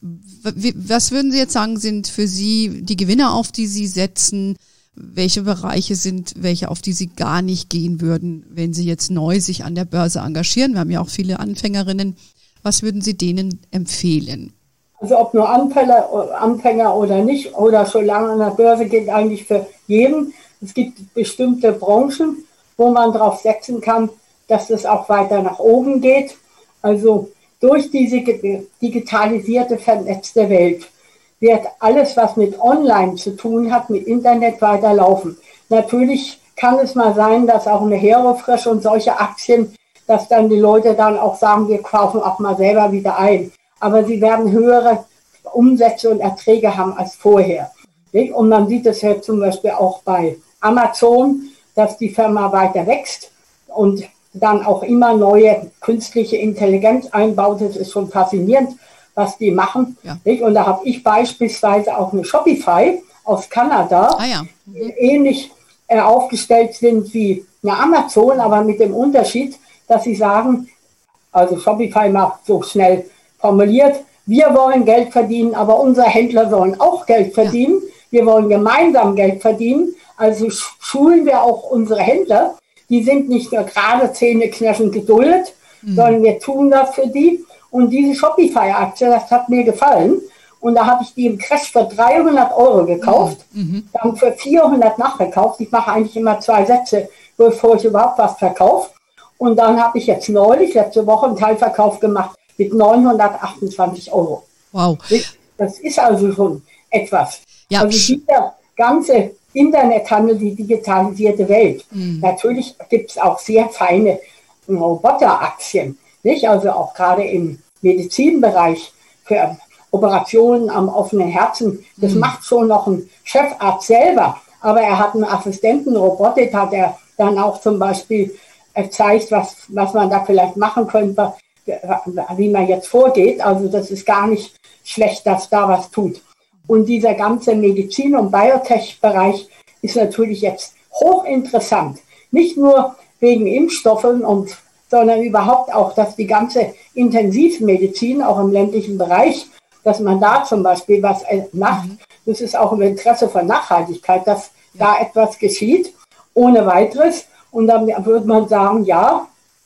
Was würden Sie jetzt sagen, sind für Sie die Gewinner, auf die Sie setzen? Welche Bereiche sind welche, auf die Sie gar nicht gehen würden, wenn Sie jetzt neu sich an der Börse engagieren? Wir haben ja auch viele Anfängerinnen. Was würden Sie denen empfehlen? Also ob nur Anfänger, Anfänger oder nicht, oder schon lange an der Börse, gilt eigentlich für jeden. Es gibt bestimmte Branchen, wo man darauf setzen kann, dass es auch weiter nach oben geht. Also durch diese digitalisierte, vernetzte Welt wird alles, was mit Online zu tun hat, mit Internet weiterlaufen. Natürlich kann es mal sein, dass auch eine HeroFresh und solche Aktien, dass dann die Leute dann auch sagen, wir kaufen auch mal selber wieder ein. Aber sie werden höhere Umsätze und Erträge haben als vorher. Nicht? Und man sieht es ja zum Beispiel auch bei Amazon, dass die Firma weiter wächst und dann auch immer neue künstliche Intelligenz einbaut. Das ist schon faszinierend, was die machen. Ja. Nicht? Und da habe ich beispielsweise auch eine Shopify aus Kanada, ah, ja. mhm. die ähnlich äh, aufgestellt sind wie eine Amazon, aber mit dem Unterschied, dass sie sagen, also Shopify macht so schnell formuliert, wir wollen Geld verdienen, aber unsere Händler sollen auch Geld verdienen. Ja. Wir wollen gemeinsam Geld verdienen. Also schulen wir auch unsere Händler. Die sind nicht nur gerade zähneknirschend geduldet, mhm. sondern wir tun das für die. Und diese Shopify-Aktie, das hat mir gefallen. Und da habe ich die im Crash für dreihundert Euro gekauft, mhm. dann für vierhundert nachgekauft. Ich mache eigentlich immer zwei Sätze, bevor ich überhaupt was verkaufe. Und dann habe ich jetzt neulich, letzte Woche, einen Teilverkauf gemacht mit neunhundertachtundzwanzig Euro. Wow. Das ist also schon etwas. Ja. Also dieser ganze Internethandel, die digitalisierte Welt. Mhm. Natürlich gibt es auch sehr feine Roboteraktien, nicht? Also auch gerade im Medizinbereich für Operationen am offenen Herzen. Das mhm. macht schon noch ein Chefarzt selber, aber er hat einen Assistenten, Robotik hat er dann auch zum Beispiel zeigt, was, was man da vielleicht machen könnte, wie man jetzt vorgeht. Also das ist gar nicht schlecht, dass da was tut. Und dieser ganze Medizin- und Biotech-Bereich ist natürlich jetzt hochinteressant. Nicht nur wegen Impfstoffen, und, sondern überhaupt auch, dass die ganze Intensivmedizin, auch im ländlichen Bereich, dass man da zum Beispiel was macht. Das ist auch im Interesse von Nachhaltigkeit, dass da etwas geschieht, ohne weiteres. Und dann würde man sagen, ja,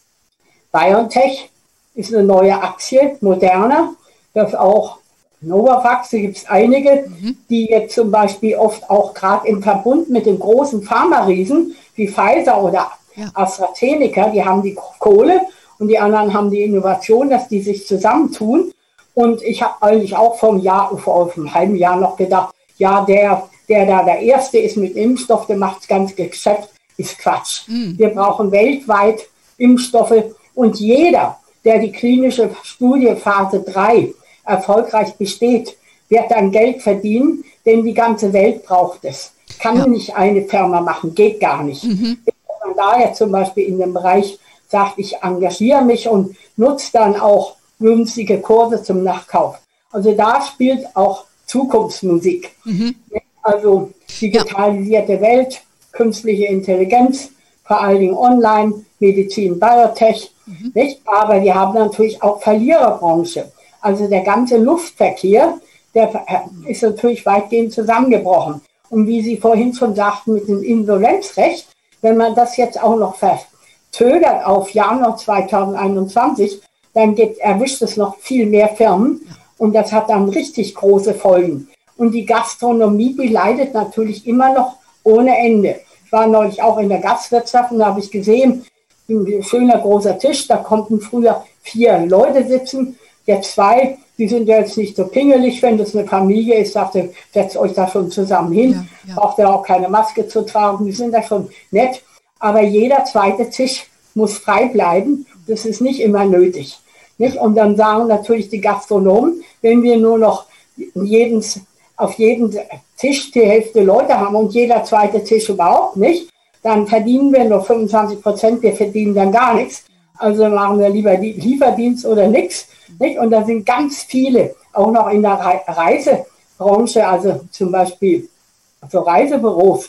BioNTech ist eine neue Aktie, moderner, das auch Novavax, da gibt es einige, mhm. die jetzt zum Beispiel oft auch gerade im Verbund mit den großen Pharma-Riesen wie Pfizer oder ja. AstraZeneca, die haben die Kohle und die anderen haben die Innovation, dass die sich zusammentun. Und ich habe eigentlich auch vor einem Jahr, vor einem halben Jahr noch gedacht, ja, der, der da der Erste ist mit Impfstoff, der macht das ganze Geschäft, ist Quatsch. Mhm. Wir brauchen weltweit Impfstoffe und jeder, der die klinische Studie Phase drei erfolgreich besteht, wird dann Geld verdienen, denn die ganze Welt braucht es. Kann ja. nicht eine Firma machen, geht gar nicht. Mhm. Wenn man da jetzt zum Beispiel in dem Bereich sagt, ich engagiere mich und nutze dann auch günstige Kurse zum Nachkauf. Also da spielt auch Zukunftsmusik. Mhm. Also digitalisierte ja. Welt, künstliche Intelligenz, vor allen Dingen online, Medizin, Biotech, mhm. nicht? Aber wir haben natürlich auch Verliererbranche. Also der ganze Luftverkehr, der ist natürlich weitgehend zusammengebrochen. Und wie Sie vorhin schon sagten mit dem Insolvenzrecht, wenn man das jetzt auch noch verzögert auf Januar zweitausendeinundzwanzig, dann gibt, erwischt es noch viel mehr Firmen und das hat dann richtig große Folgen. Und die Gastronomie, die leidet natürlich immer noch ohne Ende. Ich war neulich auch in der Gastwirtschaft und da habe ich gesehen, ein schöner großer Tisch, da konnten früher vier Leute sitzen, jetzt zwei, die sind ja jetzt nicht so pingelig, wenn das eine Familie ist, sagt ihr, setzt euch da schon zusammen hin, ja, ja. braucht ihr auch keine Maske zu tragen, die sind da schon nett, aber jeder zweite Tisch muss frei bleiben, das ist nicht immer nötig. Nicht? Und dann sagen natürlich die Gastronomen, wenn wir nur noch jeden, auf jedem Tisch die Hälfte Leute haben und jeder zweite Tisch überhaupt nicht, dann verdienen wir nur fünfundzwanzig Prozent, wir verdienen dann gar nichts. Also machen wir lieber Lieferdienst oder nichts. Nicht? Und da sind ganz viele, auch noch in der Reisebranche, also zum Beispiel so Reisebüros,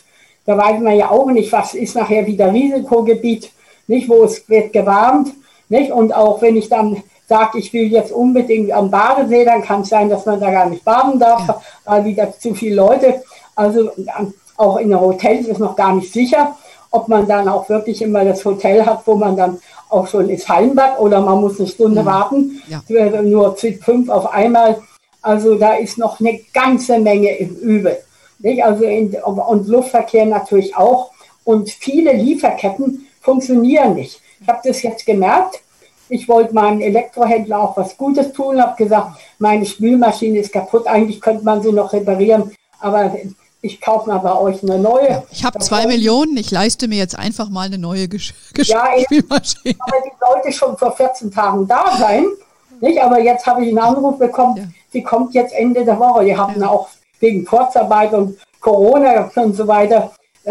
Da weiß man ja auch nicht, was ist nachher wieder Risikogebiet, nicht, wo es wird gewarnt, nicht, und auch wenn ich dann sage, ich will jetzt unbedingt am Badesee, dann kann es sein, dass man da gar nicht baden darf, ja. weil wieder zu viele Leute, also auch in den Hotels ist noch gar nicht sicher, ob man dann auch wirklich immer das Hotel hat, wo man dann auch schon ins Heimbad oder man muss eine Stunde mhm. warten, ja. nur fünf auf einmal. Also da ist noch eine ganze Menge im Übel. Nicht? Also in, und Luftverkehr natürlich auch. Und viele Lieferketten funktionieren nicht. Ich habe das jetzt gemerkt. Ich wollte meinem Elektrohändler auch was Gutes tun, habe gesagt, meine Spülmaschine ist kaputt, eigentlich könnte man sie noch reparieren, aber ich kaufe mal bei euch eine neue. Ja, ich habe zwei Millionen, ich leiste mir jetzt einfach mal eine neue Gesch Gesch ja, Spülmaschine. Aber die sollte schon vor vierzehn Tagen da sein. Nicht? Aber jetzt habe ich einen Anruf bekommen, ja. die kommt jetzt Ende der Woche. Die hatten ja. auch wegen Kurzarbeit und Corona und so weiter,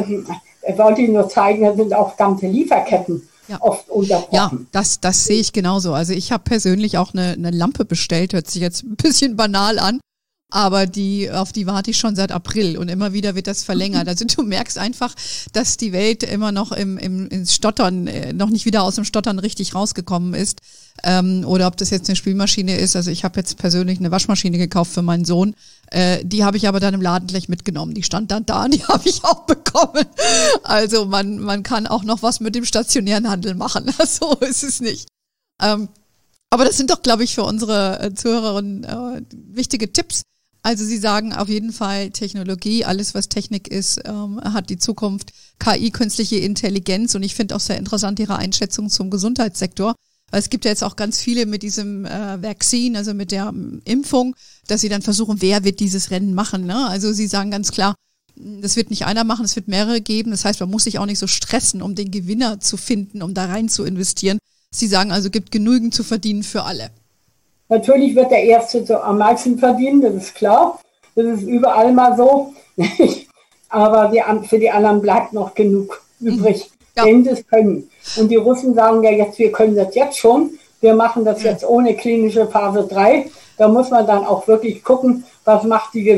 ich wollte Ihnen nur zeigen, da sind auch ganze Lieferketten ja. oft unterbrochen. Ja, das, das sehe ich genauso. Also ich habe persönlich auch eine, eine Lampe bestellt, hört sich jetzt ein bisschen banal an. Aber die, auf die warte ich schon seit April und immer wieder wird das verlängert. Also du merkst einfach, dass die Welt immer noch im, im ins Stottern, noch nicht wieder aus dem Stottern richtig rausgekommen ist. Ähm, oder ob das jetzt eine Spülmaschine ist. Also ich habe jetzt persönlich eine Waschmaschine gekauft für meinen Sohn. Äh, die habe ich aber dann im Laden gleich mitgenommen. Die stand dann da und die habe ich auch bekommen. Also man, man kann auch noch was mit dem stationären Handel machen. So ist es nicht. Ähm, aber das sind doch, glaube ich, für unsere Zuhörerinnen äh, wichtige Tipps. Also Sie sagen auf jeden Fall Technologie, alles was Technik ist, ähm, hat die Zukunft, K I, künstliche Intelligenz, und ich finde auch sehr interessant Ihre Einschätzung zum Gesundheitssektor, weil es gibt ja jetzt auch ganz viele mit diesem äh, Vaccine, also mit der ähm, Impfung, dass sie dann versuchen, wer wird dieses Rennen machen, ne? Also Sie sagen ganz klar, das wird nicht einer machen, es wird mehrere geben, das heißt, man muss sich auch nicht so stressen, um den Gewinner zu finden, um da rein zu investieren. Sie sagen also, gibt genügend zu verdienen für alle. Natürlich wird der Erste so am meisten verdienen, das ist klar. Das ist überall mal so. Aber die, für die anderen bleibt noch genug übrig, ja. wenn sie es können. Und die Russen sagen ja jetzt, wir können das jetzt schon. Wir machen das jetzt ohne klinische Phase drei. Da muss man dann auch wirklich gucken, was macht die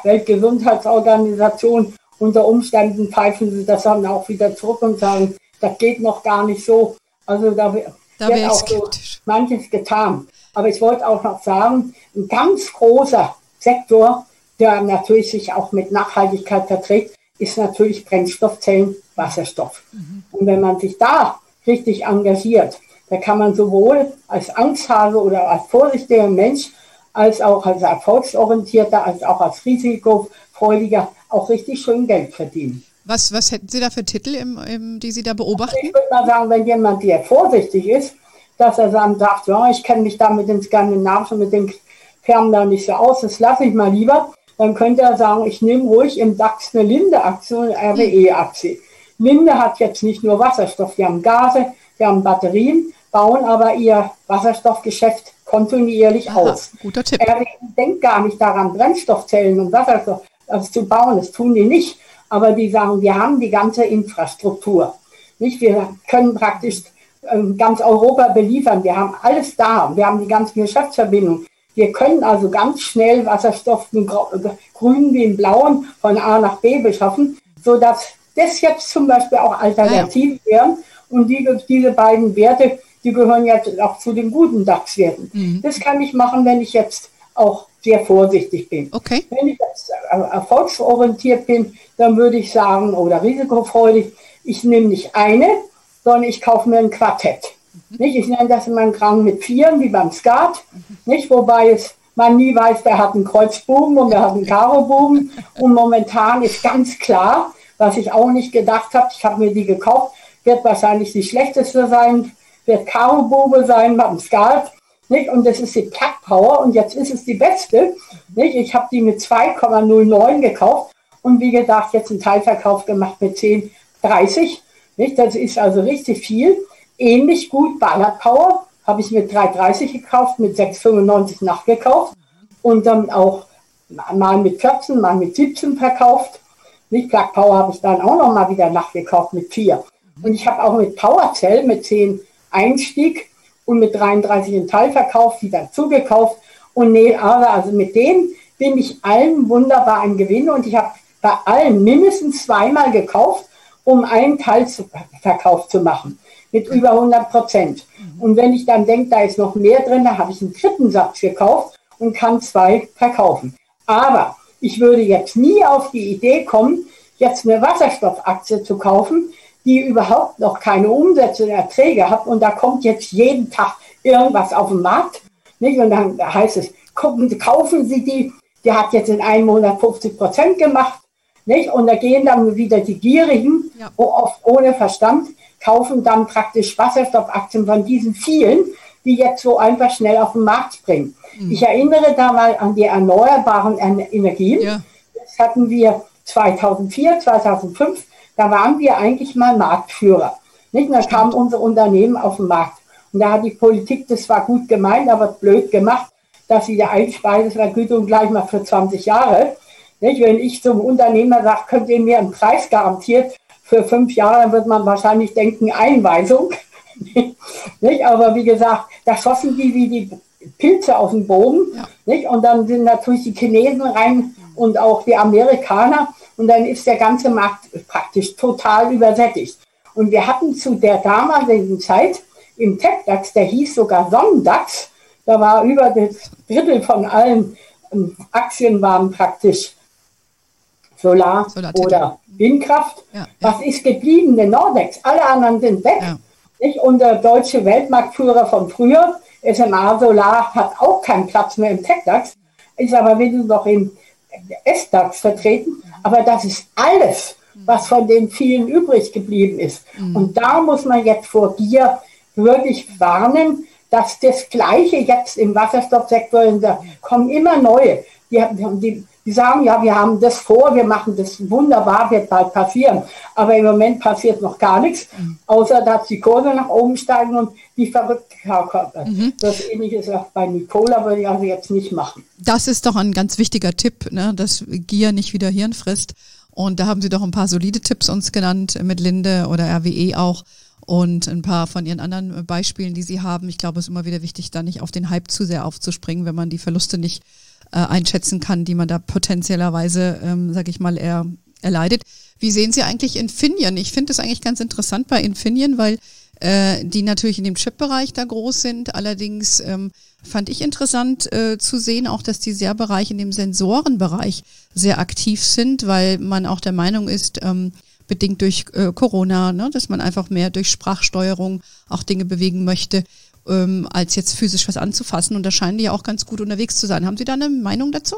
Weltgesundheitsorganisation. Unter Umständen pfeifen sie das dann auch wieder zurück und sagen, das geht noch gar nicht so. Also da, da wird auch so manches getan. Aber ich wollte auch noch sagen, ein ganz großer Sektor, der natürlich sich auch mit Nachhaltigkeit verträgt, ist natürlich Brennstoffzellen, Wasserstoff. Mhm. Und wenn man sich da richtig engagiert, da kann man sowohl als Angsthase oder als vorsichtiger Mensch, als auch als erfolgsorientierter, als auch als risikofreudiger auch richtig schön Geld verdienen. Was, was hätten Sie da für Titel, im, im, die Sie da beobachten? Ich würde mal sagen, wenn jemand sehr vorsichtig ist, dass er dann sagt, ja, ich kenne mich da mit den Skandinavischen, mit den Firmen da nicht so aus, das lasse ich mal lieber. Dann könnte er sagen, ich nehme ruhig im DAX eine Linde-Aktie, eine R W E-Aktie. Linde hat jetzt nicht nur Wasserstoff, die haben Gase, die haben Batterien, bauen aber ihr Wasserstoffgeschäft kontinuierlich Aha, aus. Guter Tipp. R W E denkt gar nicht daran, Brennstoffzellen und Wasserstoff also zu bauen, das tun die nicht. Aber die sagen, wir haben die ganze Infrastruktur. Nicht? Wir können praktisch ganz Europa beliefern. Wir haben alles da. Wir haben die ganzen Geschäftsverbindungen. Wir können also ganz schnell Wasserstoff, den grünen wie den blauen, von A nach B beschaffen, sodass das jetzt zum Beispiel auch Alternativen ja, ja. wären. Und die, diese beiden Werte, die gehören jetzt auch zu den guten DAX-Werten. Mhm. Das kann ich machen, wenn ich jetzt auch sehr vorsichtig bin. Okay. Wenn ich jetzt erfolgsorientiert bin, dann würde ich sagen, oder risikofreudig, ich nehme nicht eine, sondern ich kaufe mir ein Quartett. Mhm. Nicht? Ich nenne das immer einen Rang mit Vieren, wie beim Skat. Mhm. Nicht? Wobei es, man nie weiß, wer hat einen Kreuzbuben und wer hat einen Karobuben. Und momentan ist ganz klar, was ich auch nicht gedacht habe, ich habe mir die gekauft, wird wahrscheinlich die schlechteste sein, wird Karobube sein beim Skat. Nicht? Und das ist die Plug Power und jetzt ist es die beste. Nicht? Ich habe die mit zwei Komma null neun gekauft und wie gesagt jetzt einen Teilverkauf gemacht mit zehn Komma dreißig. Nicht? Das ist also richtig viel. Ähnlich gut Ballard Power habe ich mit drei Komma dreißig gekauft, mit sechs Komma fünfundneunzig nachgekauft und dann auch mal mit vierzehn, mal mit siebzehn verkauft. Nicht? Plug Power habe ich dann auch noch mal wieder nachgekauft mit vier. Und ich habe auch mit PowerCell mit zehn Einstieg und mit dreiunddreißig einen Teilverkauf wieder zugekauft. Und nee, aber also mit dem bin ich allen wunderbar im Gewinn und ich habe bei allen mindestens zweimal gekauft, um einen Teilverkauf zu machen, mit über hundert Prozent. Und wenn ich dann denke, da ist noch mehr drin, dann habe ich einen dritten Satz gekauft und kann zwei verkaufen. Aber ich würde jetzt nie auf die Idee kommen, jetzt eine Wasserstoffaktie zu kaufen, die überhaupt noch keine Umsätze und Erträge hat. Und da kommt jetzt jeden Tag irgendwas auf den Markt. Nicht? Und dann heißt es, gucken, kaufen Sie die, die hat jetzt in einem Monat fünfzig Prozent gemacht. Nicht? Und da gehen dann wieder die Gierigen, ja. oft ohne Verstand, kaufen dann praktisch Wasserstoffaktien von diesen vielen, die jetzt so einfach schnell auf den Markt springen. Mhm. Ich erinnere da mal an die erneuerbaren Energien. Ja. Das hatten wir zweitausendvier, zweitausendfünf, da waren wir eigentlich mal Marktführer. Nicht? Und da kamen unsere Unternehmen auf den Markt. Und da hat die Politik, das war gut gemeint, aber blöd gemacht, dass sie die Einspeisevergütung gleich mal für zwanzig Jahre. Nicht? Wenn ich zum Unternehmer sage, könnt ihr mir einen Preis garantiert für fünf Jahre, dann wird man wahrscheinlich denken, Einweisung. Nicht? Aber wie gesagt, da schossen die wie die Pilze auf den Boden. Ja. Nicht? Und dann sind natürlich die Chinesen rein und auch die Amerikaner. Und dann ist der ganze Markt praktisch total übersättigt. Und wir hatten zu der damaligen Zeit im Tech-DAX, der hieß sogar Sonnendax, da war über das Drittel von allen ähm, Aktien waren praktisch Solar, Solar oder Windkraft. Ja, ja. Was ist geblieben? Der Nordex. Alle anderen sind weg. Ja. Nicht? Und der deutsche Weltmarktführer von früher, S M A Solar, hat auch keinen Platz mehr im Tech-DAX, ist aber wenigstens noch im S DAX vertreten. Aber das ist alles, was von den vielen übrig geblieben ist. Mhm. Und da muss man jetzt vor Gier wirklich warnen, dass das Gleiche jetzt im Wasserstoffsektor, da kommen immer neue. Die, die, die sagen, ja, wir haben das vor, wir machen das wunderbar, wird bald passieren. Aber im Moment passiert noch gar nichts, außer dass die Kurse nach oben steigen und die verrückt kommen. Mhm. Das Ähnliche ist auch bei Nikola, würde ich also jetzt nicht machen. Das ist doch ein ganz wichtiger Tipp, ne, dass Gier nicht wieder Hirn frisst. Und da haben Sie doch ein paar solide Tipps uns genannt, mit Linde oder R W E auch. Und ein paar von Ihren anderen Beispielen, die Sie haben. Ich glaube, es ist immer wieder wichtig, da nicht auf den Hype zu sehr aufzuspringen, wenn man die Verluste nicht äh, einschätzen kann, die man da potenziellerweise, ähm, sag ich mal, er, erleidet. Wie sehen Sie eigentlich Infineon? Ich finde es eigentlich ganz interessant bei Infineon, weil äh, die natürlich in dem Chip-Bereich da groß sind. Allerdings ähm, fand ich interessant äh, zu sehen, auch dass die sehr Bereich in dem Sensorenbereich sehr aktiv sind, weil man auch der Meinung ist, ähm, bedingt durch äh, Corona, ne, dass man einfach mehr durch Sprachsteuerung auch Dinge bewegen möchte, ähm, als jetzt physisch was anzufassen. Und da scheinen die ja auch ganz gut unterwegs zu sein. Haben Sie da eine Meinung dazu?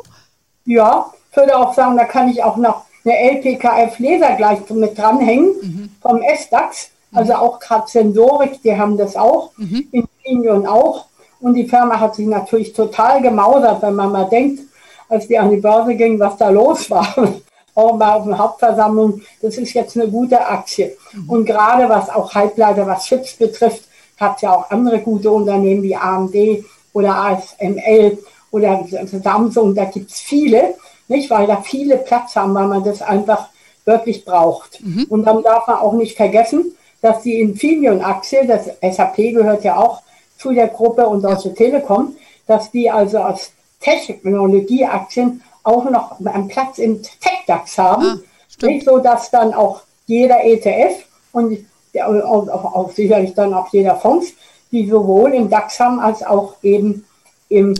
Ja, ich würde auch sagen, da kann ich auch noch eine L P K F-Laser gleich mit dranhängen, mhm. vom S DAX. Also auch gerade Sensorik, die haben das auch, mhm. Infineon auch. Und die Firma hat sich natürlich total gemausert, wenn man mal denkt, als die an die Börse ging, was da los war. Auch mal auf der Hauptversammlung, das ist jetzt eine gute Aktie. Mhm. Und gerade was auch Halbleiter, was Chips betrifft, hat ja auch andere gute Unternehmen wie A M D oder A S M L oder Samsung, da gibt es viele, nicht, weil da viele Platz haben, weil man das einfach wirklich braucht. Mhm. Und dann darf man auch nicht vergessen, dass die Infineon-Aktie, das S A P gehört ja auch zu der Gruppe und Deutsche Telekom, dass die also als Technologieaktien auch noch einen Platz im Tech-DAX haben, ah, nicht so, dass dann auch jeder E T F und auch, auch, auch sicherlich dann auch jeder Fonds, die sowohl im DAX haben als auch eben im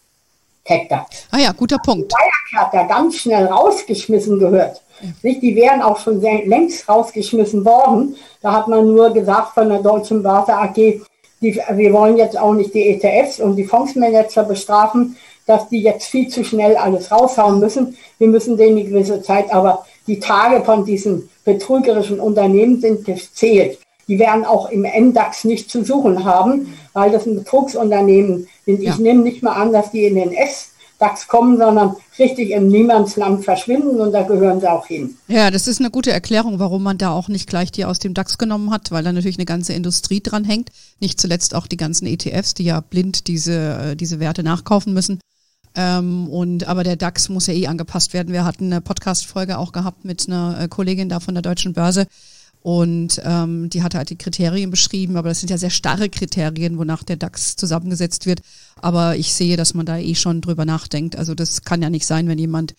Tech-DAX. Ah ja, guter Punkt. Wirecard hat da ganz schnell rausgeschmissen gehört. Ja. Nicht, die wären auch schon sehr, längst rausgeschmissen worden. Da hat man nur gesagt von der Deutschen Börse A G, die, wir wollen jetzt auch nicht die E T Fs und die Fondsmanager bestrafen, dass die jetzt viel zu schnell alles raushauen müssen. Wir müssen denen eine gewisse Zeit, aber die Tage von diesen betrügerischen Unternehmen sind gezählt. Die werden auch im M DAX nicht zu suchen haben, weil das ein Betrugsunternehmen sind. Ich ja. nehme nicht mal an, dass die in den S DAX kommen, sondern richtig im Niemandsland verschwinden und da gehören sie auch hin. Ja, das ist eine gute Erklärung, warum man da auch nicht gleich die aus dem DAX genommen hat, weil da natürlich eine ganze Industrie dran hängt. Nicht zuletzt auch die ganzen E T Fs, die ja blind diese, diese Werte nachkaufen müssen. Ähm, und aber der DAX muss ja eh angepasst werden. Wir hatten eine Podcast-Folge auch gehabt mit einer Kollegin da von der Deutschen Börse und ähm, die hatte halt die Kriterien beschrieben, aber das sind ja sehr starre Kriterien, wonach der DAX zusammengesetzt wird. Aber ich sehe, dass man da eh schon drüber nachdenkt. Also das kann ja nicht sein, wenn jemand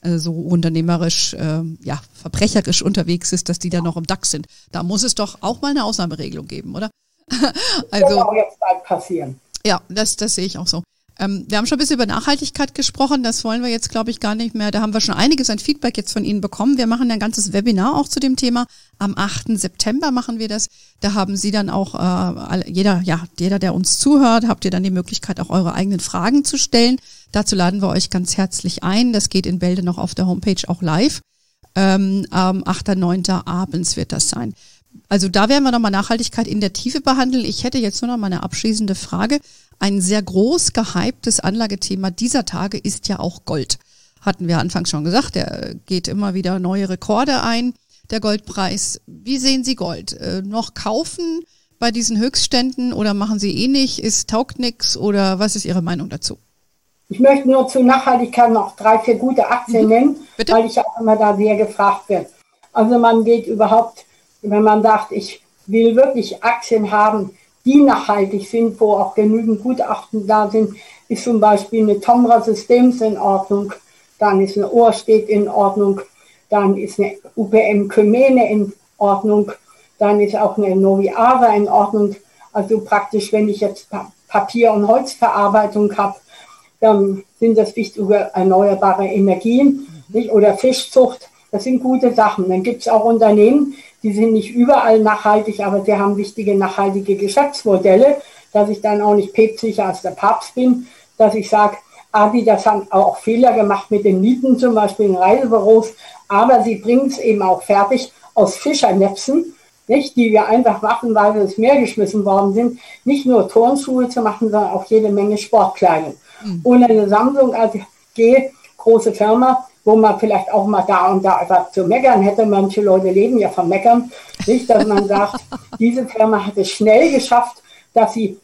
äh, so unternehmerisch, äh, ja, verbrecherisch unterwegs ist, dass die da noch im DAX sind. Da muss es doch auch mal eine Ausnahmeregelung geben, oder? Also, das wird auch jetzt bald passieren. Ja, das, das sehe ich auch so. Ähm, wir haben schon ein bisschen über Nachhaltigkeit gesprochen, das wollen wir jetzt, glaube ich, gar nicht mehr. Da haben wir schon einiges an Feedback jetzt von Ihnen bekommen. Wir machen ein ganzes Webinar auch zu dem Thema. Am achten September machen wir das. Da haben Sie dann auch, äh, jeder, ja, jeder, der uns zuhört, habt ihr dann die Möglichkeit, auch eure eigenen Fragen zu stellen. Dazu laden wir euch ganz herzlich ein. Das geht in Bälde noch auf der Homepage auch live. Ähm, am achten neunten abends wird das sein. Also da werden wir nochmal Nachhaltigkeit in der Tiefe behandeln. Ich hätte jetzt nur noch mal eine abschließende Frage. Ein sehr groß gehyptes Anlagethema dieser Tage ist ja auch Gold. Hatten wir anfangs schon gesagt, der geht immer wieder neue Rekorde ein, der Goldpreis. Wie sehen Sie Gold? Äh, noch kaufen bei diesen Höchstständen oder machen Sie eh nicht? Ist taugt nix oder was ist Ihre Meinung dazu? Ich möchte nur zu Nachhaltigkeit noch drei, vier gute Aktien mhm. nennen, Bitte? Weil ich auch immer da sehr gefragt bin. Also man geht überhaupt, wenn man sagt, ich will wirklich Aktien haben, die nachhaltig sind, wo auch genügend Gutachten da sind, ist zum Beispiel eine Tomra Systems in Ordnung, dann ist eine Ohrstedt in Ordnung, dann ist eine U P M Kymene in Ordnung, dann ist auch eine Noviava in Ordnung. Also praktisch, wenn ich jetzt Papier- und Holzverarbeitung habe, dann sind das wichtige erneuerbare Energien, nicht? Oder Fischzucht. Das sind gute Sachen. Dann gibt es auch Unternehmen, die sind nicht überall nachhaltig, aber die haben wichtige nachhaltige Geschäftsmodelle, dass ich dann auch nicht päpstlicher als der Papst bin, dass ich sage, Adidas haben auch Fehler gemacht mit den Mieten, zum Beispiel in Reisebüros, aber sie bringen es eben auch fertig aus Fischernetzen, nicht, die wir einfach machen, weil wir ins Meer geschmissen worden sind, nicht nur Turnschuhe zu machen, sondern auch jede Menge Sportkleidung. Mhm. Und eine Samsung A G, große Firma, wo man vielleicht auch mal da und da etwas zu meckern hätte. Manche Leute leben ja vom Meckern. Nicht, dass man sagt, diese Firma hat es schnell geschafft, dass sie,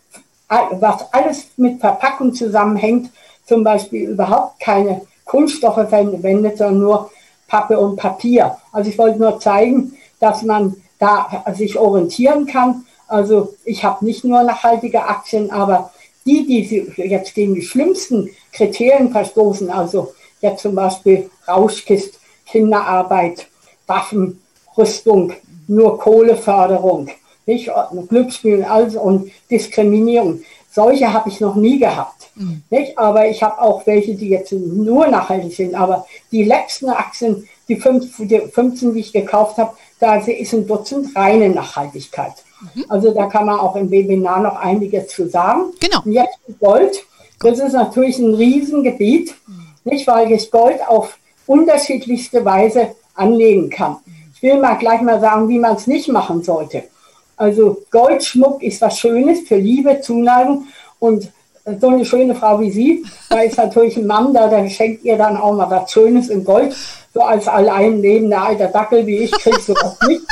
was alles mit Verpackung zusammenhängt, zum Beispiel überhaupt keine Kunststoffe verwendet, sondern nur Pappe und Papier. Also ich wollte nur zeigen, dass man da sich orientieren kann. Also ich habe nicht nur nachhaltige Aktien, aber die, die jetzt gegen die schlimmsten Kriterien verstoßen, also jetzt zum Beispiel Rauschgift, Kinderarbeit, Waffen, Rüstung, nur Kohleförderung, nicht? Glücksspiel also und Diskriminierung. Solche habe ich noch nie gehabt. Mhm. Nicht? Aber ich habe auch welche, die jetzt nur nachhaltig sind. Aber die letzten Aktien, die, fünf, die fünfzehn, die ich gekauft habe, da ist ein Dutzend reine Nachhaltigkeit. Mhm. Also da kann man auch im Webinar noch einiges zu sagen. Genau. Und jetzt Gold. Das ist natürlich ein Riesengebiet. Mhm. Nicht, weil ich Gold auf unterschiedlichste Weise anlegen kann. Ich will mal gleich mal sagen, wie man es nicht machen sollte. Also Goldschmuck ist was Schönes für Liebe, Zuneigung und so eine schöne Frau wie Sie, da ist natürlich ein Mann da, der schenkt ihr dann auch mal was Schönes in Gold. So als allein lebender alter Dackel wie ich kriege sowas nicht.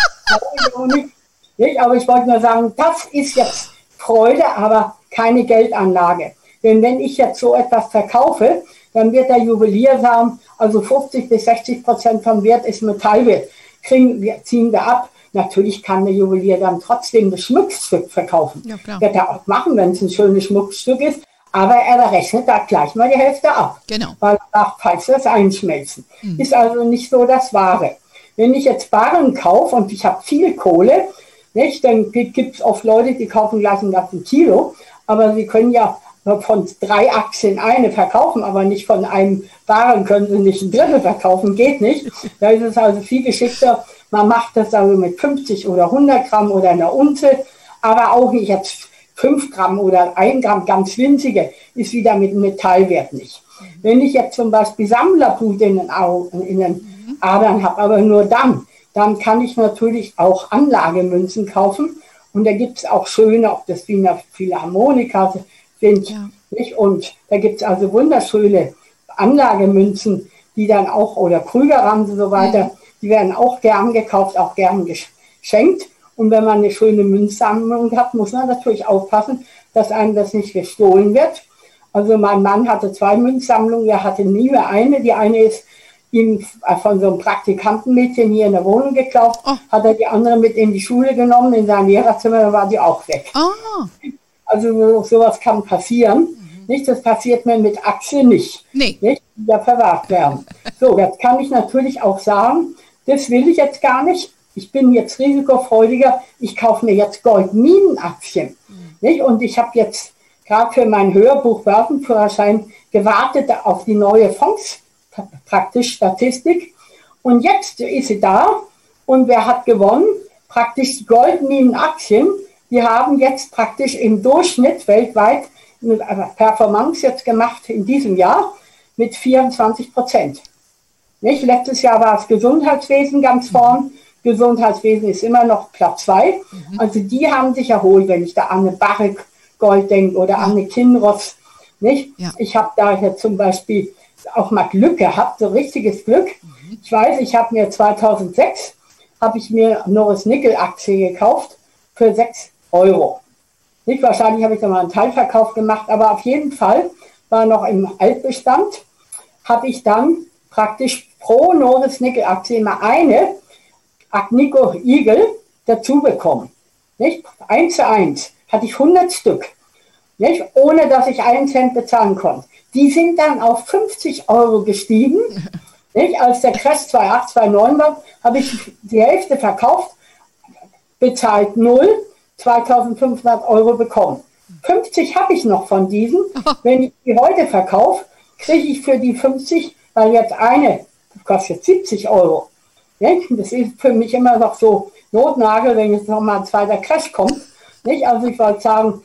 nicht. Aber ich wollte nur sagen, das ist jetzt Freude, aber keine Geldanlage. Denn wenn ich jetzt so etwas verkaufe, dann wird der Juwelier sagen, also fünfzig bis sechzig Prozent vom Wert ist Metallwert. Kriegen wir, ziehen wir ab. Natürlich kann der Juwelier dann trotzdem das Schmuckstück verkaufen. Ja, klar. Wird er auch machen, wenn es ein schönes Schmuckstück ist. Aber er rechnet da gleich mal die Hälfte ab. Genau. Weil er sagt, falls das einschmelzen. Mhm. Ist also nicht so das Wahre. Wenn ich jetzt Barren kaufe und ich habe viel Kohle, nicht, dann gibt es oft Leute, die kaufen gleich ein ganzes Kilo. Aber sie können ja von drei Aktien eine verkaufen, aber nicht von einem Barren können sie nicht ein Drittel verkaufen, geht nicht. Da ist es also viel geschickter. Man macht das also mit fünfzig oder hundert Gramm oder einer Unze, aber auch nicht jetzt fünf Gramm oder ein Gramm, ganz winzige, ist wieder mit dem Metallwert nicht. Wenn ich jetzt zum Beispiel Sammlerblut in den, Augen, in den Adern habe, aber nur dann, dann kann ich natürlich auch Anlagemünzen kaufen. Und da gibt es auch schöne, ob das Wiener Philharmoniker sind. Ja. Nicht? Und da gibt es also wunderschöne Anlagemünzen, die dann auch, oder Krügerrand und so weiter, ja. Die werden auch gern gekauft, auch gern geschenkt. Und wenn man eine schöne Münzsammlung hat, muss man natürlich aufpassen, dass einem das nicht gestohlen wird. Also mein Mann hatte zwei Münzsammlungen, er hatte nie mehr eine. Die eine ist ihm von so einem Praktikantenmädchen hier in der Wohnung geklaut, oh. Hat er die andere mit in die Schule genommen, in sein Lehrerzimmer, da war die auch weg. Oh. Also sowas kann passieren. Mhm. Nicht, das passiert mir mit Aktien nicht. Nee. Nicht, die da verwahrt werden. So, jetzt kann ich natürlich auch sagen, das will ich jetzt gar nicht. Ich bin jetzt risikofreudiger. Ich kaufe mir jetzt Goldminenaktien. Mhm. Nicht? Und ich habe jetzt gerade für mein Hörbuch Börsenführerschein gewartet auf die neue Fonds, praktisch Statistik. Und jetzt ist sie da. Und wer hat gewonnen? Praktisch die Goldminenaktien. Die haben jetzt praktisch im Durchschnitt weltweit eine Performance jetzt gemacht in diesem Jahr mit vierundzwanzig Prozent. Nicht? Letztes Jahr war das Gesundheitswesen ganz vorn. Gesundheitswesen ist immer noch Platz zwei. Mhm. Also die haben sich erholt, wenn ich da an eine Barrick Gold denke oder ja. an eine Kinross. Nicht? Ja. Ich habe da jetzt zum Beispiel auch mal Glück gehabt, so richtiges Glück. Mhm. Ich weiß, ich habe mir zweitausendsechs habe ich mir Norris Nickel Aktie gekauft für sechs Euro. Nicht wahrscheinlich habe ich da mal einen Teilverkauf gemacht, aber auf jeden Fall war noch im Altbestand, habe ich dann praktisch pro Norris Nickel Aktie immer eine Agnico Eagle dazu bekommen. Nicht? Eins zu eins hatte ich hundert Stück, nicht? Ohne dass ich einen Cent bezahlen konnte. Die sind dann auf fünfzig Euro gestiegen. Nicht? Als der Crash zweitausendacht, zweitausendneun war, habe ich die Hälfte verkauft, bezahlt null, zweitausendfünfhundert Euro bekommen. fünfzig habe ich noch von diesen. Wenn ich die heute verkaufe, kriege ich für die fünfzig, weil jetzt eine kostet siebzig Euro. Nicht? Das ist für mich immer noch so Notnagel, wenn jetzt nochmal ein zweiter Crash kommt. Nicht? Also ich wollte sagen,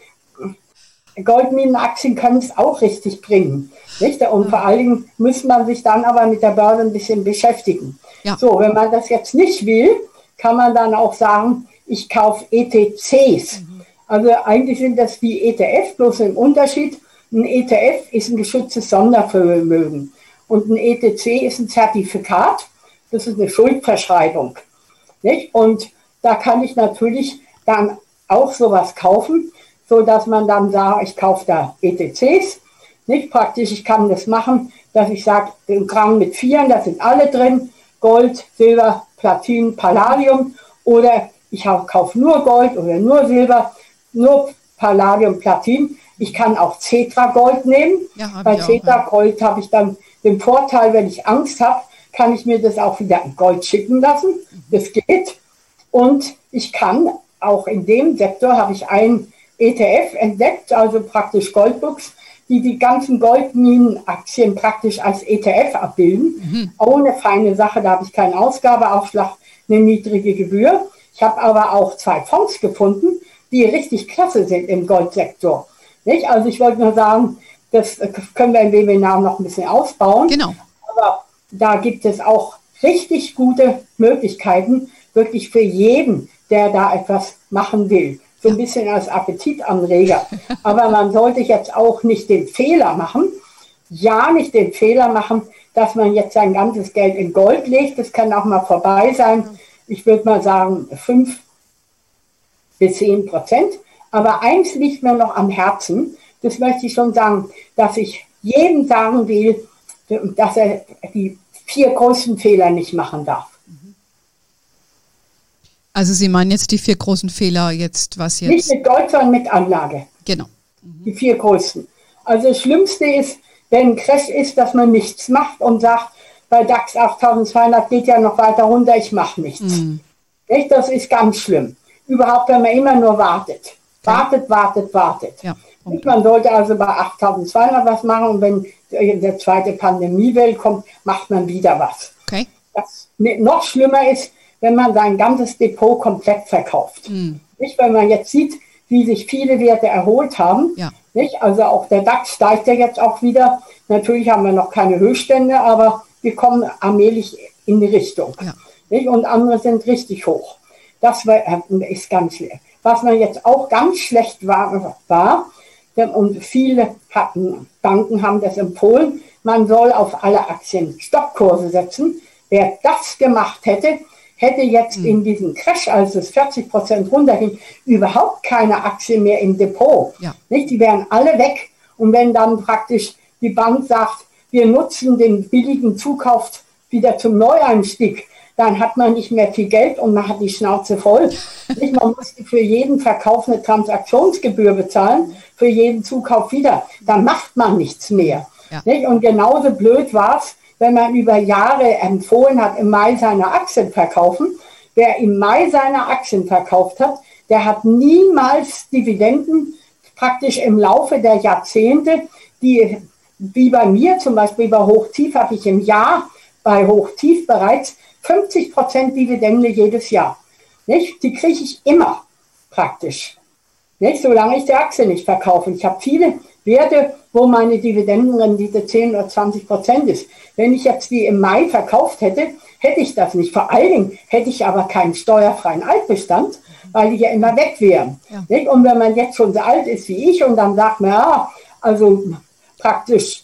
Goldminenaktien können es auch richtig bringen. Nicht? Und vor allen Dingen muss man sich dann aber mit der Börse ein bisschen beschäftigen. Ja. So, wenn man das jetzt nicht will, kann man dann auch sagen, ich kaufe E T Cs. Mhm. Also eigentlich sind das wie E T F, bloß im Unterschied. Ein E T F ist ein geschütztes Sondervermögen und ein E T C ist ein Zertifikat. Das ist eine Schuldverschreibung. Nicht? Und da kann ich natürlich dann auch sowas kaufen, so dass man dann sagt, ich kaufe da E T Cs. Nicht praktisch, ich kann das machen, dass ich sage, im Gramm mit Vieren, da sind alle drin, Gold, Silber, Platin, Palladium, oder ich kaufe nur Gold oder nur Silber, nur Palladium, Platin. Ich kann auch Cetra Gold nehmen. Ja, Bei Cetra auch, ja. Gold habe ich dann den Vorteil, wenn ich Angst habe, kann ich mir das auch wieder in Gold schicken lassen. Das geht. Und ich kann auch in dem Sektor, habe ich einen E T F entdeckt, also praktisch Goldbooks, die die ganzen Goldminenaktien praktisch als E T F abbilden. Mhm. Auch eine feine Sache, da habe ich keinen Ausgabeaufschlag, eine niedrige Gebühr. Ich habe aber auch zwei Fonds gefunden, die richtig klasse sind im Goldsektor. Nicht? Also ich wollte nur sagen, das können wir im Webinar noch ein bisschen ausbauen. Genau. Aber da gibt es auch richtig gute Möglichkeiten, wirklich für jeden, der da etwas machen will. So ein bisschen als Appetitanreger. Aber man sollte jetzt auch nicht den Fehler machen, ja nicht den Fehler machen, dass man jetzt sein ganzes Geld in Gold legt. Das kann auch mal vorbei sein. Ich würde mal sagen fünf bis zehn Prozent. Aber eins liegt mir noch am Herzen. Das möchte ich schon sagen, dass ich jedem sagen will, dass er die vier größten Fehler nicht machen darf. Also Sie meinen jetzt die vier großen Fehler jetzt, was jetzt? Nicht mit Gold, sondern mit Anlage. Genau. Mhm. Die vier größten. Also das Schlimmste ist, wenn ein Crash ist, dass man nichts macht und sagt, bei DAX achttausendzweihundert geht ja noch weiter runter, ich mache nichts. Mhm. Nicht? Das ist ganz schlimm. Überhaupt, wenn man immer nur wartet. Wartet, wartet, wartet. Ja. Okay. Man sollte also bei achttausendzweihundert was machen und wenn der zweite Pandemiewelle kommt, macht man wieder was. Okay. Das noch schlimmer ist, wenn man sein ganzes Depot komplett verkauft. Mhm. Nicht, wenn man jetzt sieht, wie sich viele Werte erholt haben. Ja. Nicht? Also auch der DAX steigt ja jetzt auch wieder. Natürlich haben wir noch keine Höchststände, aber wir kommen allmählich in die Richtung. Ja. Nicht? Und andere sind richtig hoch. Das war, ist ganz schlecht. Was man jetzt auch ganz schlecht war, war, und viele hatten, Banken haben das empfohlen, man soll auf alle Aktien Stoppkurse setzen. Wer das gemacht hätte, hätte jetzt mhm. in diesem Crash, als es vierzig Prozent runterging, überhaupt keine Aktien mehr im Depot. Ja. Nicht? Die wären alle weg. Und wenn dann praktisch die Bank sagt, wir nutzen den billigen Zukauf wieder zum Neueinstieg, dann hat man nicht mehr viel Geld und man hat die Schnauze voll. Nicht? Man musste für jeden Verkauf eine Transaktionsgebühr bezahlen, für jeden Zukauf wieder. Dann macht man nichts mehr. Ja. Nicht? Und genauso blöd war es, wenn man über Jahre empfohlen hat, im Mai seine Aktien verkaufen. Wer im Mai seine Aktien verkauft hat, der hat niemals Dividenden praktisch im Laufe der Jahrzehnte, die wie bei mir zum Beispiel bei Hochtief habe ich im Jahr bei Hochtief bereits fünfzig Prozent Dividende jedes Jahr. Nicht? Die kriege ich immer praktisch, nicht? Solange ich die Aktie nicht verkaufe. Ich habe viele Werte, wo meine Dividendenrendite zehn oder zwanzig Prozent ist. Wenn ich jetzt die im Mai verkauft hätte, hätte ich das nicht. Vor allen Dingen hätte ich aber keinen steuerfreien Altbestand, weil die ja immer weg wären. Ja. Nicht? Und wenn man jetzt schon so alt ist wie ich und dann sagt man, ja, also praktisch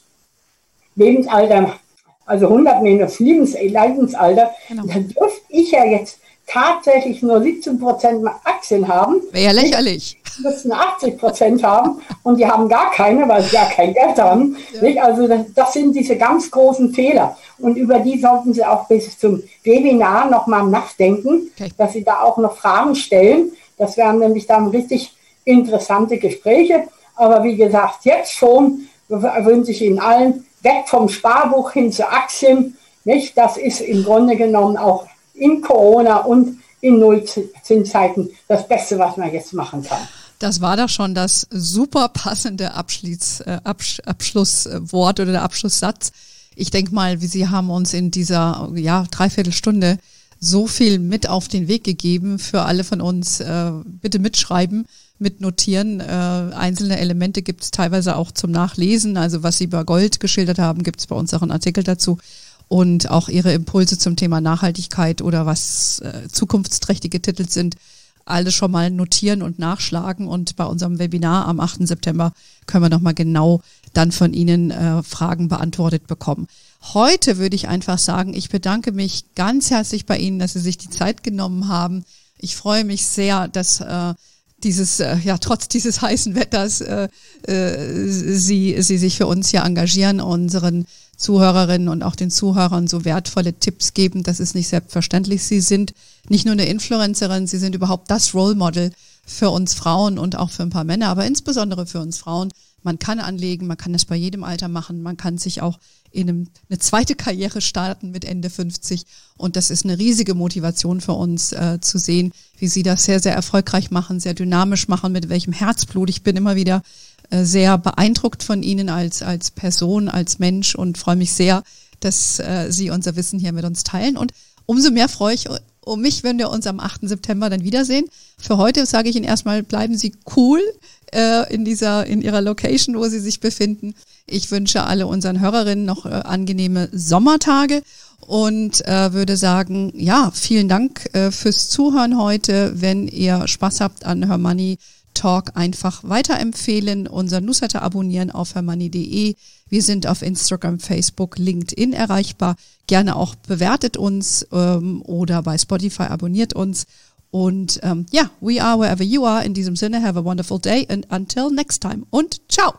Lebensalter, also hundert minus Lebensalter, genau. Dann dürfte ich ja jetzt tatsächlich nur siebzehn Prozent Aktien haben. Wäre ja lächerlich. Die müssen achtzig Prozent haben und die haben gar keine, weil sie ja kein Geld haben. Ja. Nicht? Also das, das sind diese ganz großen Fehler. Und über die sollten Sie auch bis zum Webinar nochmal nachdenken, okay. Dass Sie da auch noch Fragen stellen. Das wären nämlich dann richtig interessante Gespräche. Aber wie gesagt, jetzt schon wünsche ich Ihnen allen weg vom Sparbuch hin zu Aktien. Nicht? Das ist im Grunde genommen auch in Corona und in Nullzinszeiten das Beste, was man jetzt machen kann. Das war doch schon das super passende Abschluss, äh, Absch- Abschlusswort oder der Abschlusssatz. Ich denke mal, wie Sie haben uns in dieser ja, Dreiviertelstunde so viel mit auf den Weg gegeben für alle von uns. Äh, bitte mitschreiben, mitnotieren. Äh, einzelne Elemente gibt es teilweise auch zum Nachlesen. Also was Sie über Gold geschildert haben, gibt es bei uns auch einen Artikel dazu. Und auch Ihre Impulse zum Thema Nachhaltigkeit oder was äh, zukunftsträchtige Titel sind, alles schon mal notieren und nachschlagen. Und bei unserem Webinar am achten September können wir nochmal genau dann von Ihnen äh, Fragen beantwortet bekommen. Heute würde ich einfach sagen, ich bedanke mich ganz herzlich bei Ihnen, dass Sie sich die Zeit genommen haben. Ich freue mich sehr, dass äh, dieses, äh, ja, trotz dieses heißen Wetters äh, äh, Sie, Sie sich für uns hier engagieren, unseren Zuhörerinnen und auch den Zuhörern so wertvolle Tipps geben. Das ist nicht selbstverständlich. Sie sind nicht nur eine Influencerin, Sie sind überhaupt das Role Model für uns Frauen und auch für ein paar Männer, aber insbesondere für uns Frauen. Man kann anlegen, man kann das bei jedem Alter machen, man kann sich auch in einem, eine zweite Karriere starten mit Ende fünfzig und das ist eine riesige Motivation für uns äh, zu sehen, wie Sie das sehr, sehr erfolgreich machen, sehr dynamisch machen, mit welchem Herzblut. Ich bin immer wieder äh, sehr beeindruckt von Ihnen als als Person, als Mensch und freue mich sehr, dass äh, Sie unser Wissen hier mit uns teilen und umso mehr freue ich um mich, wenn wir uns am achten September dann wiedersehen. Für heute sage ich Ihnen erstmal, bleiben Sie cool äh, in dieser, in Ihrer Location, wo Sie sich befinden. Ich wünsche alle unseren Hörerinnen noch äh, angenehme Sommertage und äh, würde sagen, ja, vielen Dank äh, fürs Zuhören heute. Wenn ihr Spaß habt an Her Money Talk, einfach weiterempfehlen, unser Newsletter abonnieren auf hermoney punkt de. Wir sind auf Instagram, Facebook, LinkedIn erreichbar. Gerne auch bewertet uns ähm, oder bei Spotify abonniert uns. Und ähm, ja, we are wherever you are. In diesem Sinne, have a wonderful day and until next time. Und ciao.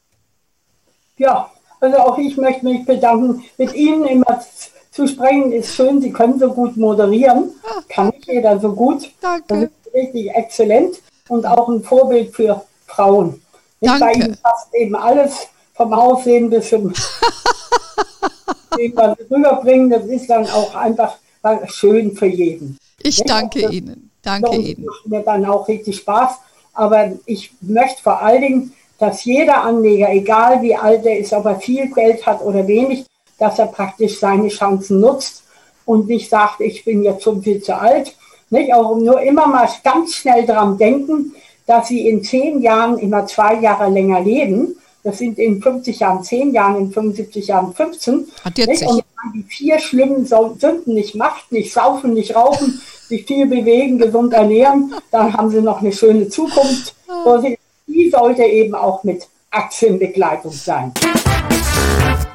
Ja, also auch ich möchte mich bedanken. Mit Ihnen immer zu sprechen ist schön. Sie können so gut moderieren. Ah. Kann nicht jeder so gut. Danke. Das ist richtig exzellent und auch ein Vorbild für Frauen. Nicht bei Ihnen passt eben alles. Vom Aussehen bis zum was sie rüberbringen, das ist dann auch einfach schön für jeden. Ich danke das, Ihnen. Danke Ihnen. Das macht mir dann auch richtig Spaß. Aber ich möchte vor allen Dingen, dass jeder Anleger, egal wie alt er ist, ob er viel Geld hat oder wenig, dass er praktisch seine Chancen nutzt und nicht sagt, ich bin jetzt schon viel zu alt. Nicht? Auch nur immer mal ganz schnell dran denken, dass Sie in zehn Jahren immer zwei Jahre länger leben. Das sind in fünfzig Jahren zehn Jahren, in fünfundsiebzig Jahren fünfzehn. Hat jetzt und wenn man die vier schlimmen Sünden nicht macht, nicht saufen, nicht rauchen, sich viel bewegen, gesund ernähren, dann haben sie noch eine schöne Zukunft. Die sollte eben auch mit Aktienbegleitung sein.